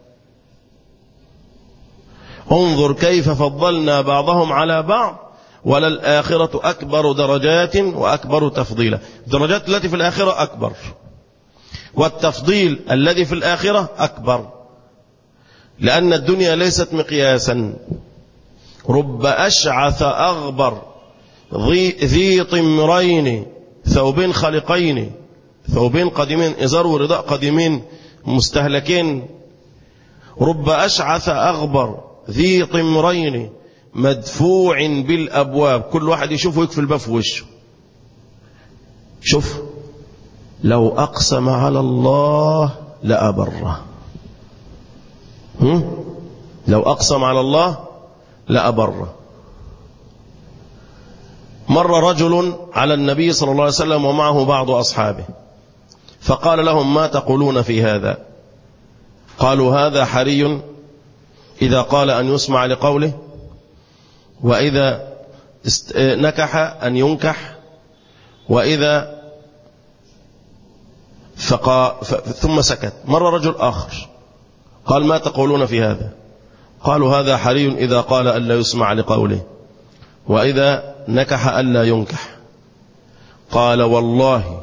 انظر كيف فضلنا بعضهم على بعض وللآخرة أكبر درجات وأكبر تفضيلا. الدرجات التي في الآخرة أكبر والتفضيل الذي في الآخرة أكبر، لأن الدنيا ليست مقياسا. رب أشعث أغبر ذي طمرين ثوبين خلقين، ثوبين قديمين، إزار ورداء قديمين مستهلكين. رب أشعث أغبر ذي طمرين مدفوع بالأبواب، كل واحد يشوفه يكفي الباب في وشه. شوف، لو أقسم على الله لأبره. لو أقسم على الله لأبره. مر رجل على النبي صلى الله عليه وسلم ومعه بعض أصحابه، فقال لهم ما تقولون في هذا؟ قالوا هذا حري إذا قال أن يسمع لقوله، وإذا نكح أن ينكح، وإذا ثم سكت. مر رجل آخر قال ما تقولون في هذا؟ قالوا هذا حري إذا قال ألا يسمع لقوله، وإذا نكح ألا ينكح. قال والله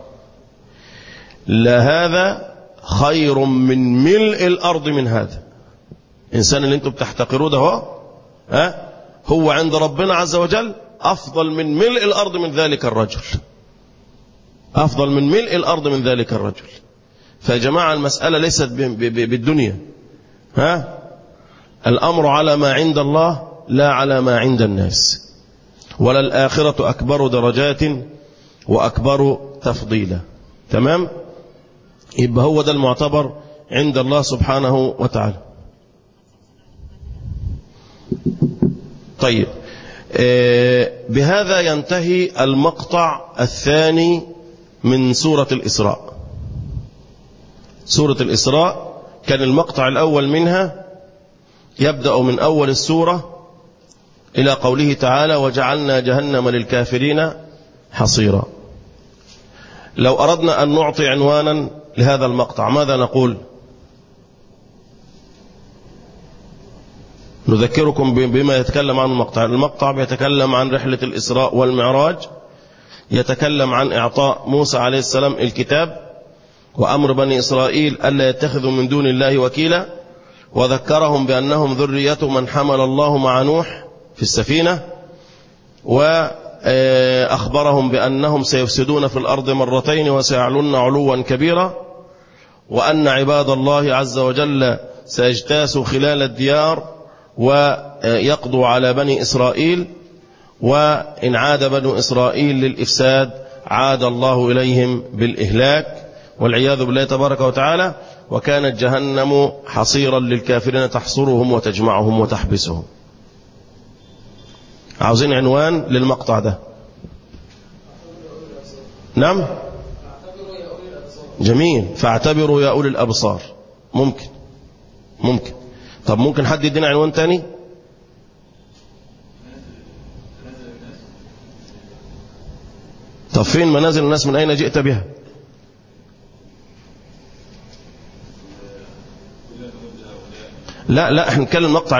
لهذا خير من ملء الأرض من هذا. إنسان اللي انتم بتحتقروه ده هو عند ربنا عز وجل أفضل من ملء الأرض من ذلك الرجل، أفضل من ملء الأرض من ذلك الرجل. فيا جماعة المسألة ليست بالدنيا، الأمر على ما عند الله لا على ما عند الناس. وللآخرة أكبر درجات وأكبر تفضيلا. تمام؟ يبقى هو ده المعتبر عند الله سبحانه وتعالى. طيب، بهذا ينتهي المقطع الثاني من سورة الإسراء. سورة الإسراء كان المقطع الأول منها يبدأ من أول السورة إلى قوله تعالى وجعلنا جهنم للكافرين حصيرا. لو أردنا أن نعطي عنوانا لهذا المقطع ماذا نقول؟ نذكركم بما يتكلم عن المقطع. المقطع بيتكلم عن رحلة الإسراء والمعراج، يتكلم عن إعطاء موسى عليه السلام الكتاب وأمر بني إسرائيل ألا يتخذوا من دون الله وكيلا، وذكرهم بأنهم ذرية من حمل الله مع نوح في السفينة، وأخبرهم بأنهم سيفسدون في الأرض مرتين وسيعلن علوا كبيرا، وأن عباد الله عز وجل سيجتاسوا خلال الديار ويقضوا على بني إسرائيل، وإن عاد بنو إسرائيل للإفساد عاد الله إليهم بالإهلاك والعياذ بالله تبارك وتعالى، وكانت جهنم حصيرا للكافرين تحصرهم وتجمعهم وتحبسهم. عاوزين عنوان للمقطع ده؟ نعم، جميل. فاعتبروا يا أولي الأبصار. ممكن. طب ممكن حد يدينا عنوان تاني؟ طب فين منازل الناس؟ من أين جئت بها؟ لا احنا نتكلم المقطع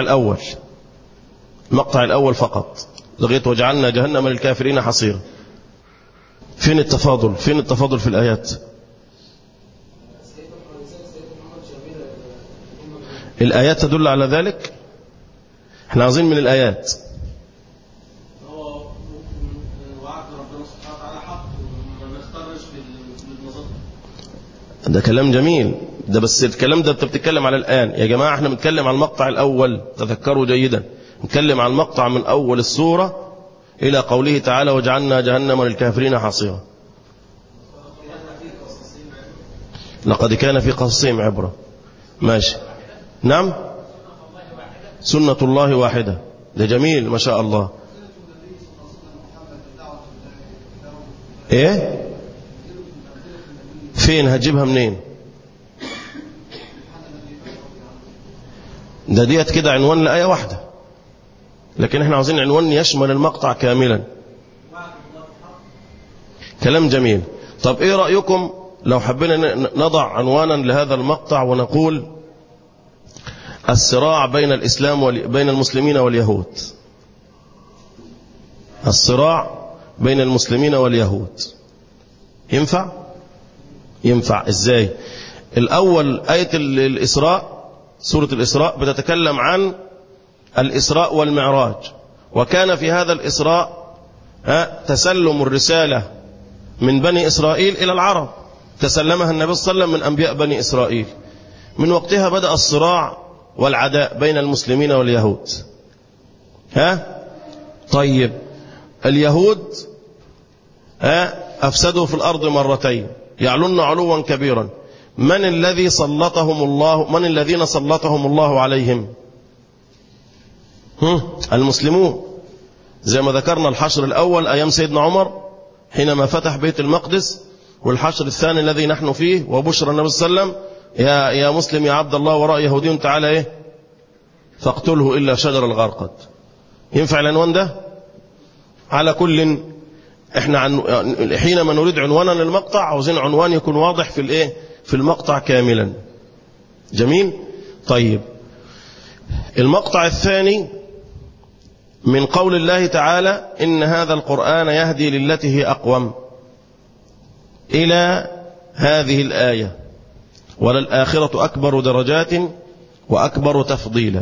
الأول فقط، لغاية وجعلنا جهنم للكافرين حصيرا. فين التفاضل في الآيات؟ الآيات تدل على ذلك. احنا عاوزين من الآيات. ده كلام جميل ده، بس الكلام ده انت بتتكلم على الآن يا جماعة. احنا بنتكلم على المقطع الأول، تذكروا جيدا، نتكلم على المقطع من أول السورة إلى قوله تعالى وجعلنا جهنم للكافرين حصيرا. لقد كان في قصصهم عبرة. ماشي. نعم، سنة الله واحدة. ده جميل ما شاء الله. ايه فين هتجيبها منين؟ ده ديت كده عنوان لآية واحدة، لكن احنا عاوزين عنوان يشمل المقطع كاملا. كلام جميل. طب ايه رأيكم لو حبينا نضع عنوانا لهذا المقطع ونقول الصراع بين المسلمين واليهود. الصراع بين المسلمين واليهود. ينفع ازاي؟ الأول آية الإسراء، سورة الإسراء بتتكلم عن الإسراء والمعراج، وكان في هذا الإسراء تسلم الرسالة من بني إسرائيل إلى العرب، تسلمها النبي صلى الله عليه وسلم من أنبياء بني إسرائيل. من وقتها بدأ الصراع والعداء بين المسلمين واليهود. طيب اليهود أفسدوا في الأرض مرتين يعلن علوا كبيرا. من الذين سلطهم الله عليهم؟ المسلمون. زي ما ذكرنا الحشر الأول أيام سيدنا عمر حينما فتح بيت المقدس، والحشر الثاني الذي نحن فيه وبشر النبي صلى الله عليه وسلم يا مسلم يا عبد الله وراء يهودي تعالى فاقتله إلا شجر الغرقد. ينفع العنوان ده؟ على كل احنا حينما نريد عنوانا للمقطع عاوزين عنوان يكون واضح في المقطع كاملا. جميل. طيب المقطع الثاني من قول الله تعالى إن هذا القرآن يهدي للتي هي أقوم إلى هذه الآية وللآخرة أكبر درجات وأكبر تفضيلا.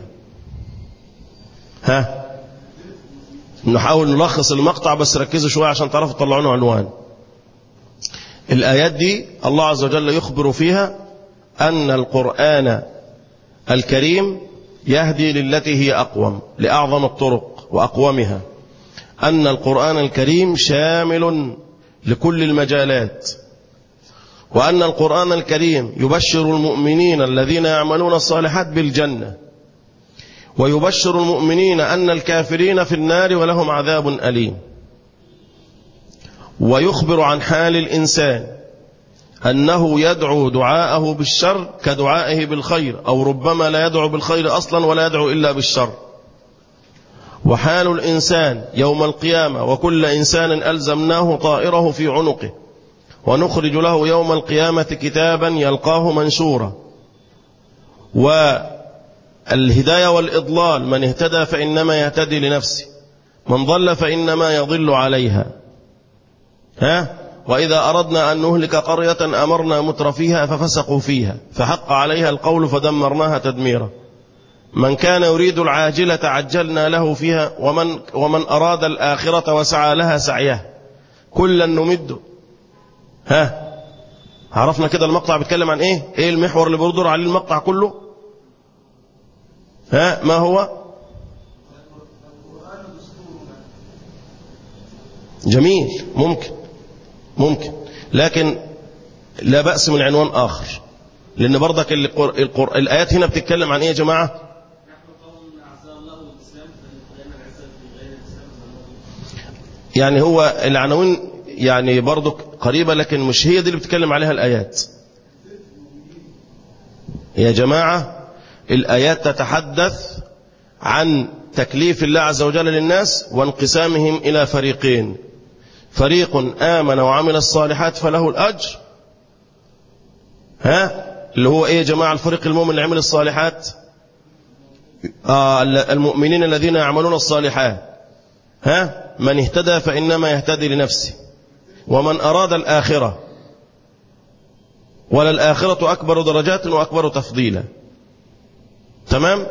نحاول نلخص المقطع بس ركزوا شوية عشان تعرفوا تطلعونه عنوان. الآيات دي الله عز وجل يخبر فيها أن القرآن الكريم يهدي للتي هي أقوم، لأعظم الطرق وأقومها. أن القرآن الكريم شامل لكل المجالات، وأن القرآن الكريم يبشر المؤمنين الذين يعملون الصالحات بالجنة، ويبشر المؤمنين أن الكافرين في النار ولهم عذاب أليم، ويخبر عن حال الإنسان أنه يدعو دعاءه بالشر كدعائه بالخير، أو ربما لا يدعو بالخير أصلا ولا يدعو إلا بالشر. وحال الإنسان يوم القيامة وكل إنسان ألزمناه طائره في عنقه ونخرج له يوم القيامة كتابا يلقاه منشورا. والهداية والإضلال من اهتدى فإنما يهتدي لنفسه، من ضل فإنما يضل عليها. وإذا أردنا أن نهلك قرية أمرنا مترفيها ففسقوا فيها فحق عليها القول فدمرناها تدميرا. من كان يريد العاجلة عجلنا له فيها ومن أراد الآخرة وسعى لها سعيها كلا نمد. عرفنا كده المقطع بيتكلم عن ايه المحور اللي بيدور عليه المقطع كله؟ ما هو؟ جميل، ممكن لكن لا بأس من عنوان آخر، لأن برضك الآيات هنا بتتكلم عن ايه يا جماعة؟ يعني هو العناوين يعني برضك قريبة، لكن مش هي دي اللي بتتكلم عليها الآيات يا جماعة. الآيات تتحدث عن تكليف الله عز وجل للناس وانقسامهم إلى فريقين، فريق آمن وعمل الصالحات فله الأجر، اللي هو ايه يا جماعة الفريق المؤمن اللي عمل الصالحات؟ المؤمنين الذين يعملون الصالحات. من اهتدى فإنما يهتدي لنفسه، ومن أراد الآخرة وللآخرة أكبر درجات وأكبر تفضيلا. تمام.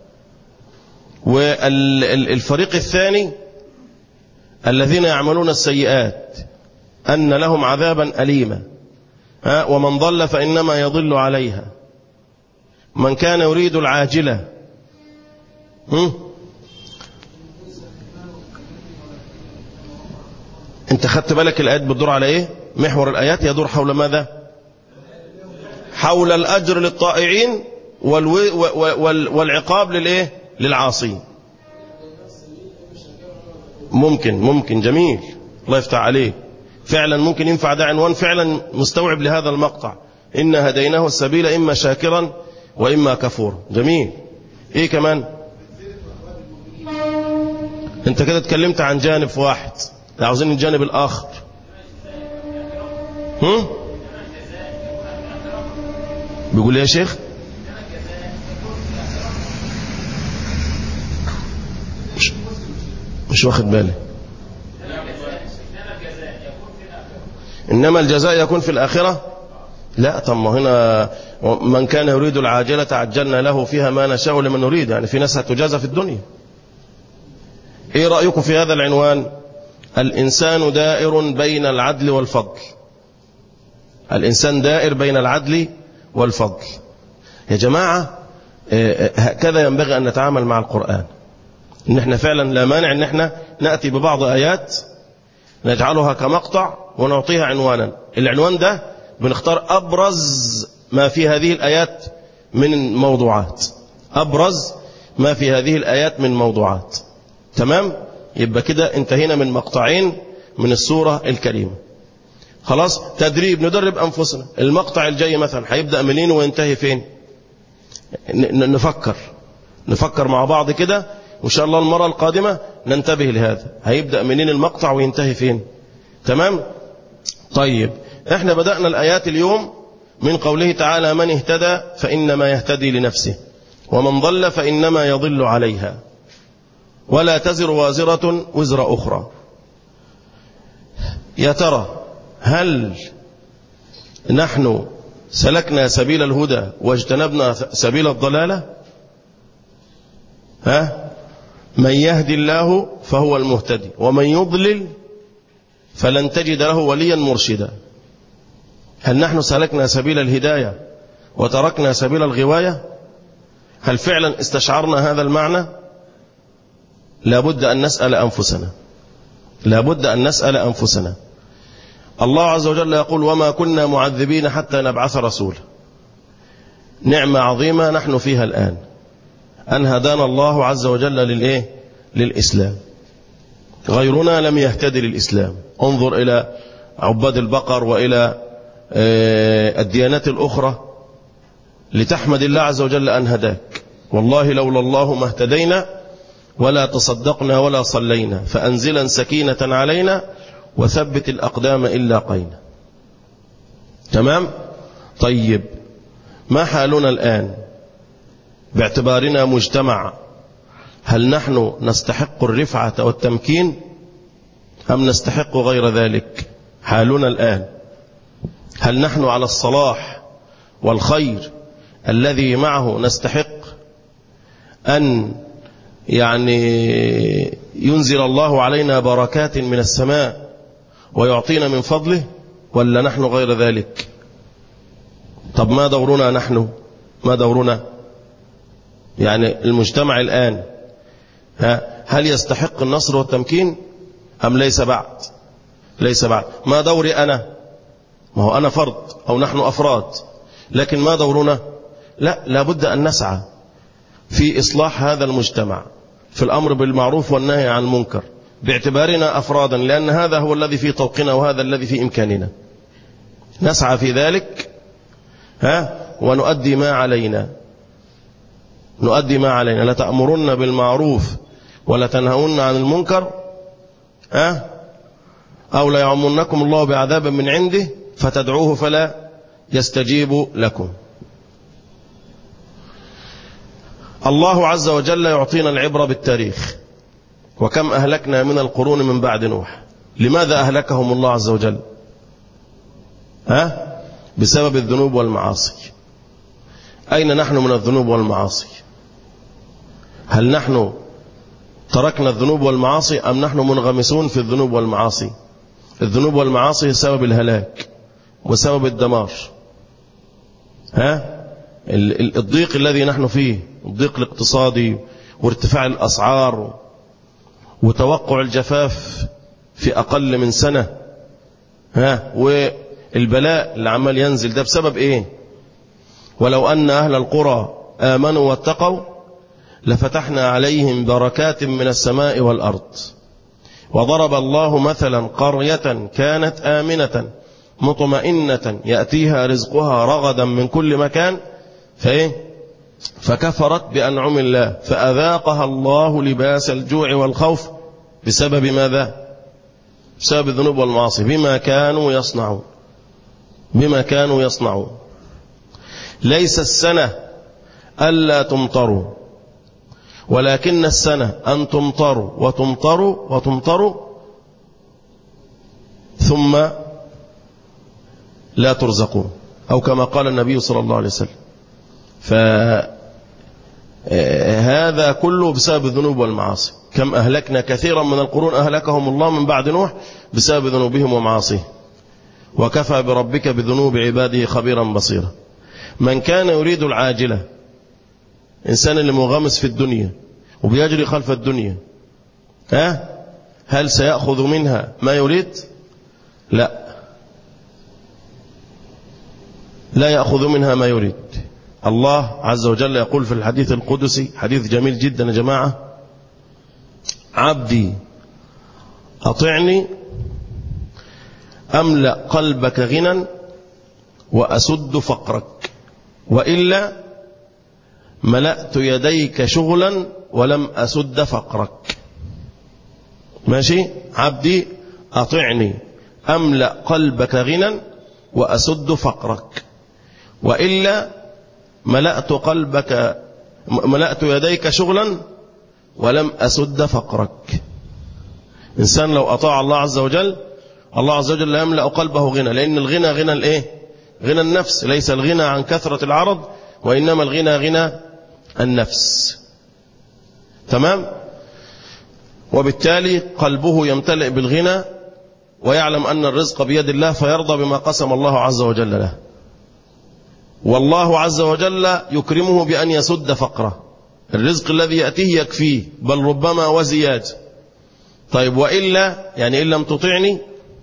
والفريق الثاني الذين يعملون السيئات أن لهم عذابا أليما، ومن ضل فإنما يضل عليها. من كان يريد العاجلة انت خدت بالك الآيات بتدور على ايه؟ محور الآيات يدور حول ماذا؟ حول الأجر للطائعين والعقاب للايه؟ للعاصين. ممكن جميل، الله يفتح عليك. فعلا ممكن ينفع، ده عنوان فعلا مستوعب لهذا المقطع. إن هديناه السبيل إما شاكرا وإما كفورا. جميل. ايه كمان؟ انت كده اتكلمت عن جانب واحد، عاوزين الجانب الآخر. بيقول يا شيخ مش واخد بالي. إنما الجزاء يكون في الآخرة. لا، طب ما هنا من كان يريد العاجلة عجلنا له فيها ما نشاء لمن نريد، يعني في ناس هتجازى في الدنيا. ايه رأيكم في هذا العنوان؟ الإنسان دائر بين العدل والفضل. الإنسان دائر بين العدل والفضل. يا جماعة هكذا ينبغي أن نتعامل مع القرآن. إن احنا فعلا لا مانع إن احنا نأتي ببعض آيات نجعلها كمقطع ونعطيها عنوانا. العنوان ده بنختار أبرز ما في هذه الآيات من موضوعات، أبرز ما في هذه الآيات من موضوعات. تمام؟ يبقى كده انتهينا من مقطعين من السورة الكريمة. خلاص، تدريب، ندرب أنفسنا. المقطع الجاي مثلا هيبدأ منين وينتهي فين؟ نفكر مع بعض كده، وإن شاء الله المرة القادمة ننتبه لهذا. هيبدأ منين المقطع وينتهي فين؟ تمام؟ طيب، احنا بدأنا الآيات اليوم من قوله تعالى من اهتدى فإنما يهتدي لنفسه ومن ضل فإنما يضل عليها ولا تزر وازرة وزر أخرى. يا ترى هل نحن سلكنا سبيل الهدى واجتنبنا سبيل الضلالة؟ من يهدي الله فهو المهتدي ومن يضلل فلن تجد له وليا مرشدا. هل نحن سلكنا سبيل الهداية وتركنا سبيل الغواية؟ هل فعلا استشعرنا هذا المعنى؟ لابد أن نسأل أنفسنا. الله عز وجل يقول وما كنا معذبين حتى نبعث رسولا. نعمة عظيمة نحن فيها الآن، أن هدانا الله عز وجل للإسلام. غيرنا لم يهتدي للإسلام. انظر إلى عباد البقر وإلى الديانات الأخرى لتحمد الله عز وجل أن هداك. والله لولا الله ما اهتدينا ولا تصدقنا ولا صلينا فأنزلا سكينة علينا وثبت الأقدام إلا قينا. تمام؟ طيب، ما حالنا الآن باعتبارنا مجتمع؟ هل نحن نستحق الرفعة والتمكين أم نستحق غير ذلك؟ حالنا الآن، هل نحن على الصلاح والخير الذي معه نستحق أن ينزل الله علينا بركات من السماء ويعطينا من فضله، ولا نحن غير ذلك؟ طب ما دورنا نحن؟ ما دورنا؟ المجتمع الآن هل يستحق النصر والتمكين أم ليس بعد؟ ليس بعد. ما دوري أنا؟ ما هو أنا فرد أو نحن أفراد، لكن ما دورنا؟ لابد أن نسعى في إصلاح هذا المجتمع، في الأمر بالمعروف والنهي عن المنكر، باعتبارنا أفرادا، لأن هذا هو الذي في طوقنا وهذا الذي في إمكاننا. نسعى في ذلك ونؤدي ما علينا. نؤدي ما علينا. لتأمرن بالمعروف ولا تنهون عن المنكر أو لا يعمنكم الله بعذاب من عنده فتدعوه فلا يستجيب لكم. الله عز وجل يعطينا العبرة بالتاريخ. وكم أهلكنا من القرون من بعد نوح. لماذا أهلكهم الله عز وجل؟ بسبب الذنوب والمعاصي. أين نحن من الذنوب والمعاصي؟ هل نحن تركنا الذنوب والمعاصي أم نحن منغمسون في الذنوب والمعاصي؟ الذنوب والمعاصي سبب الهلاك وسبب الدمار. الضيق الذي نحن فيه، الضيق الاقتصادي وارتفاع الأسعار وتوقع الجفاف في أقل من سنة، والبلاء اللي عمال ينزل ده بسبب إيه؟ ولو أن أهل القرى آمنوا واتقوا لفتحنا عليهم بركات من السماء والأرض. وضرب الله مثلا قرية كانت آمنة مطمئنة يأتيها رزقها رغدا من كل مكان فكفرت بأنعم الله فأذاقها الله لباس الجوع والخوف بسبب ماذا؟ بسبب الذنوب والمعاصي، بما كانوا يصنعون. ليس السنة ألا تمطروا، ولكن السنة أن تمطروا وتمطروا ثم لا ترزقون، أو كما قال النبي صلى الله عليه وسلم. فهذا كله بسبب الذنوب والمعاصي. كم أهلكنا كثيرا من القرون أهلكهم الله من بعد نوح بسبب ذنوبهم ومعاصيهم. وكفى بربك بذنوب عباده خبيرا بصيرا. من كان يريد العاجلة، إنسان اللي مغمس في الدنيا وبيجري خلف الدنيا، هل سيأخذ منها ما يريد؟ لا يأخذ منها ما يريد. الله عز وجل يقول في الحديث القدسي، حديث جميل جدا يا جماعة: عبدي أطعني أملأ قلبك غنى وأسد فقرك، وإلا ملأت يديك شغلا ولم أسد فقرك. ماشي؟ عبدي أطعني أملأ قلبك غنى وأسد فقرك، وإلا ملأت يديك شغلا ولم أسد فقرك. إنسان لو أطاع الله عز وجل، الله عز وجل يملأ قلبه غنى، لأن الغنى غنى الإيه؟ غنى النفس. ليس الغنى عن كثرة العرض، وإنما الغنى غنى النفس. تمام؟ وبالتالي قلبه يمتلئ بالغنى ويعلم أن الرزق بيد الله، فيرضى بما قسم الله عز وجل له. والله عز وجل يكرمه بأن يسد فقره. الرزق الذي يأتيه يكفيه، بل ربما وزياد. طيب وإلا، يعني إن لم تطعني،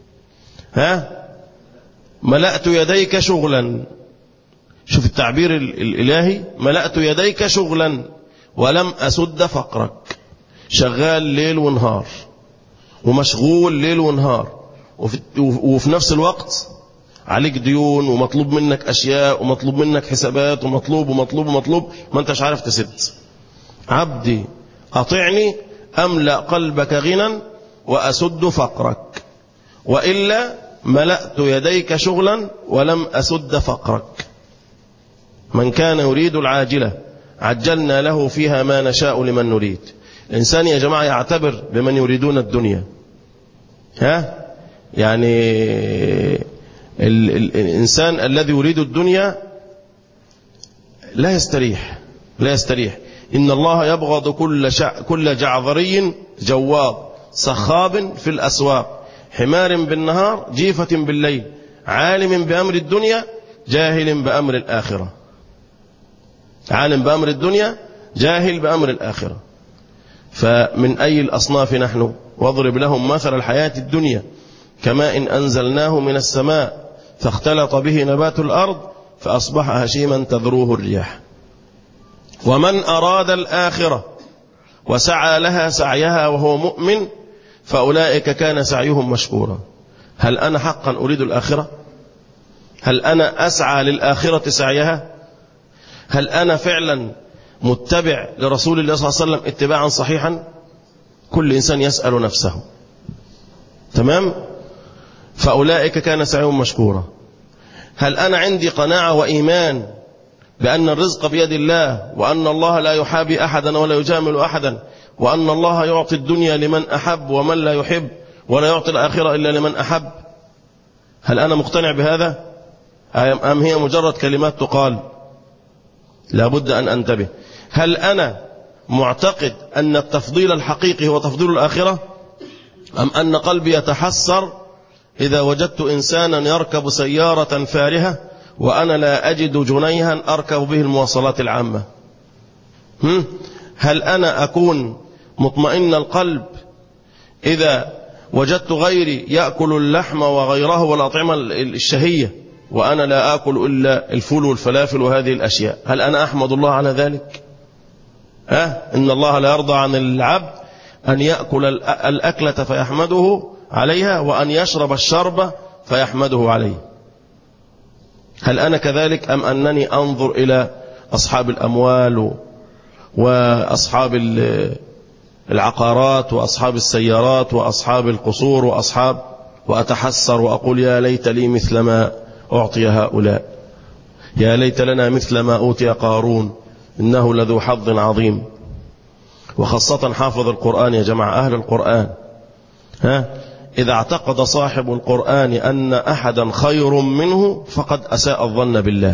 ملأت يديك شغلا. شوف التعبير الإلهي: ملأت يديك شغلا ولم أسد فقرك. شغال ليل ونهار ومشغول ليل ونهار، وفي نفس الوقت عليك ديون ومطلوب منك أشياء ومطلوب منك حسابات ومطلوب ما أنتش عارف تسد. عبدي أطعني أملأ قلبك غنى وأسد فقرك، وإلا ملأت يديك شغلا ولم أسد فقرك. من كان يريد العاجلة عجلنا له فيها ما نشاء لمن نريد. الإنسان يا جماعة يعتبر بمن يريدون الدنيا. يعني الإنسان الذي يريد الدنيا لا يستريح. إن الله يبغض كل جعذري جواد صخاب في الأسواق حمار بالنهار جيفة بالليل عالم بأمر الدنيا جاهل بأمر الآخرة. عالم بأمر الدنيا جاهل بأمر الآخرة. فمن أي الأصناف نحن؟ واضرب لهم مثل الحياة الدنيا كماء إن أنزلناه من السماء فاختلط به نبات الأرض فأصبح هشيما تذروه الرياح. ومن أراد الآخرة وسعى لها سعيها وهو مؤمن فأولئك كان سعيهم مشكورا. هل أنا حقا أريد الآخرة؟ هل أنا أسعى للآخرة سعيها؟ هل أنا فعلا متبع لرسول الله صلى الله عليه وسلم اتباعا صحيحا؟ كل إنسان يسأل نفسه. تمام؟ فأولئك كان سعيهم مشكورا. هل أنا عندي قناعة وإيمان بأن الرزق بيد الله وأن الله لا يحابي أحدا ولا يجامل أحدا وأن الله يعطي الدنيا لمن أحب ومن لا يحب ولا يعطي الآخرة إلا لمن أحب؟ هل أنا مقتنع بهذا أم هي مجرد كلمات تقال؟ لابد أن أنتبه. هل أنا معتقد أن التفضيل الحقيقي هو تفضيل الآخرة أم أن قلبي يتحسر إذا وجدت إنسانا يركب سيارة فارهة وأنا لا أجد جنيها أركب به المواصلات العامة؟ هل أنا أكون مطمئن القلب إذا وجدت غيري يأكل اللحم وغيره والأطعمة الشهية وأنا لا أكل إلا الفول والفلافل وهذه الأشياء؟ هل أنا أحمد الله على ذلك؟ إن الله لا يرضى عن العبد أن يأكل الأكلة فيحمده عليها وأن يشرب الشرب فيحمده عليه. هل أنا كذلك أم أنني أنظر إلى أصحاب الأموال وأصحاب العقارات وأصحاب السيارات وأصحاب القصور وأتحسر وأقول يا ليت لي مثل ما أعطي هؤلاء، يا ليت لنا مثل ما أوتي قارون إنه لذو حظ عظيم. وخاصة حافظ القرآن يا جماعة، أهل القرآن، إذا اعتقد صاحب القرآن أن أحدا خير منه فقد أساء الظن بالله.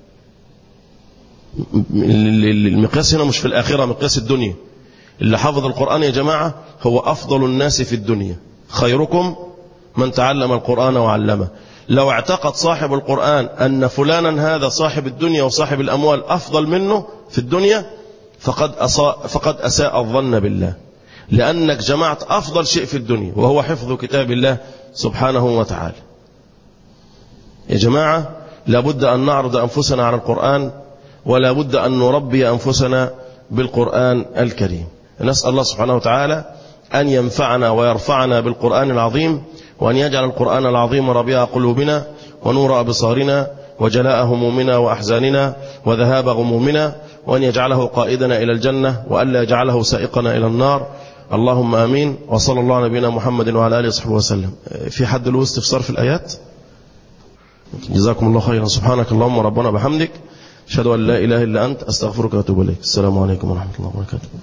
المقياس هنا مش في الآخرة، مقياس الدنيا. اللي حافظ القرآن يا جماعة هو أفضل الناس في الدنيا، خيركم من تعلم القرآن وعلمه. لو اعتقد صاحب القرآن أن فلانا هذا صاحب الدنيا وصاحب الأموال أفضل منه في الدنيا فقد أساء الظن بالله، لأنك جمعت أفضل شيء في الدنيا وهو حفظ كتاب الله سبحانه وتعالى. يا جماعة لابد أن نعرض أنفسنا على القرآن ولا بد أن نربي أنفسنا بالقرآن الكريم. نسأل الله سبحانه وتعالى أن ينفعنا ويرفعنا بالقرآن العظيم، وأن يجعل القرآن العظيم ربيع قلوبنا ونور أبصارنا وجلاء همومنا وأحزاننا وذهاب غمومنا، وأن يجعله قائدنا إلى الجنة وألا يجعله سائقنا إلى النار. اللهم آمين. وصلى الله على نبينا محمد وعلى آله وصحبه وسلم. في حد له استفسار في الآيات؟ جزاكم الله خيرا. سبحانك اللهم ربنا بحمدك أشهد أن لا إله إلا أنت أستغفرك وأتوب إليك. السلام عليكم ورحمة الله وبركاته.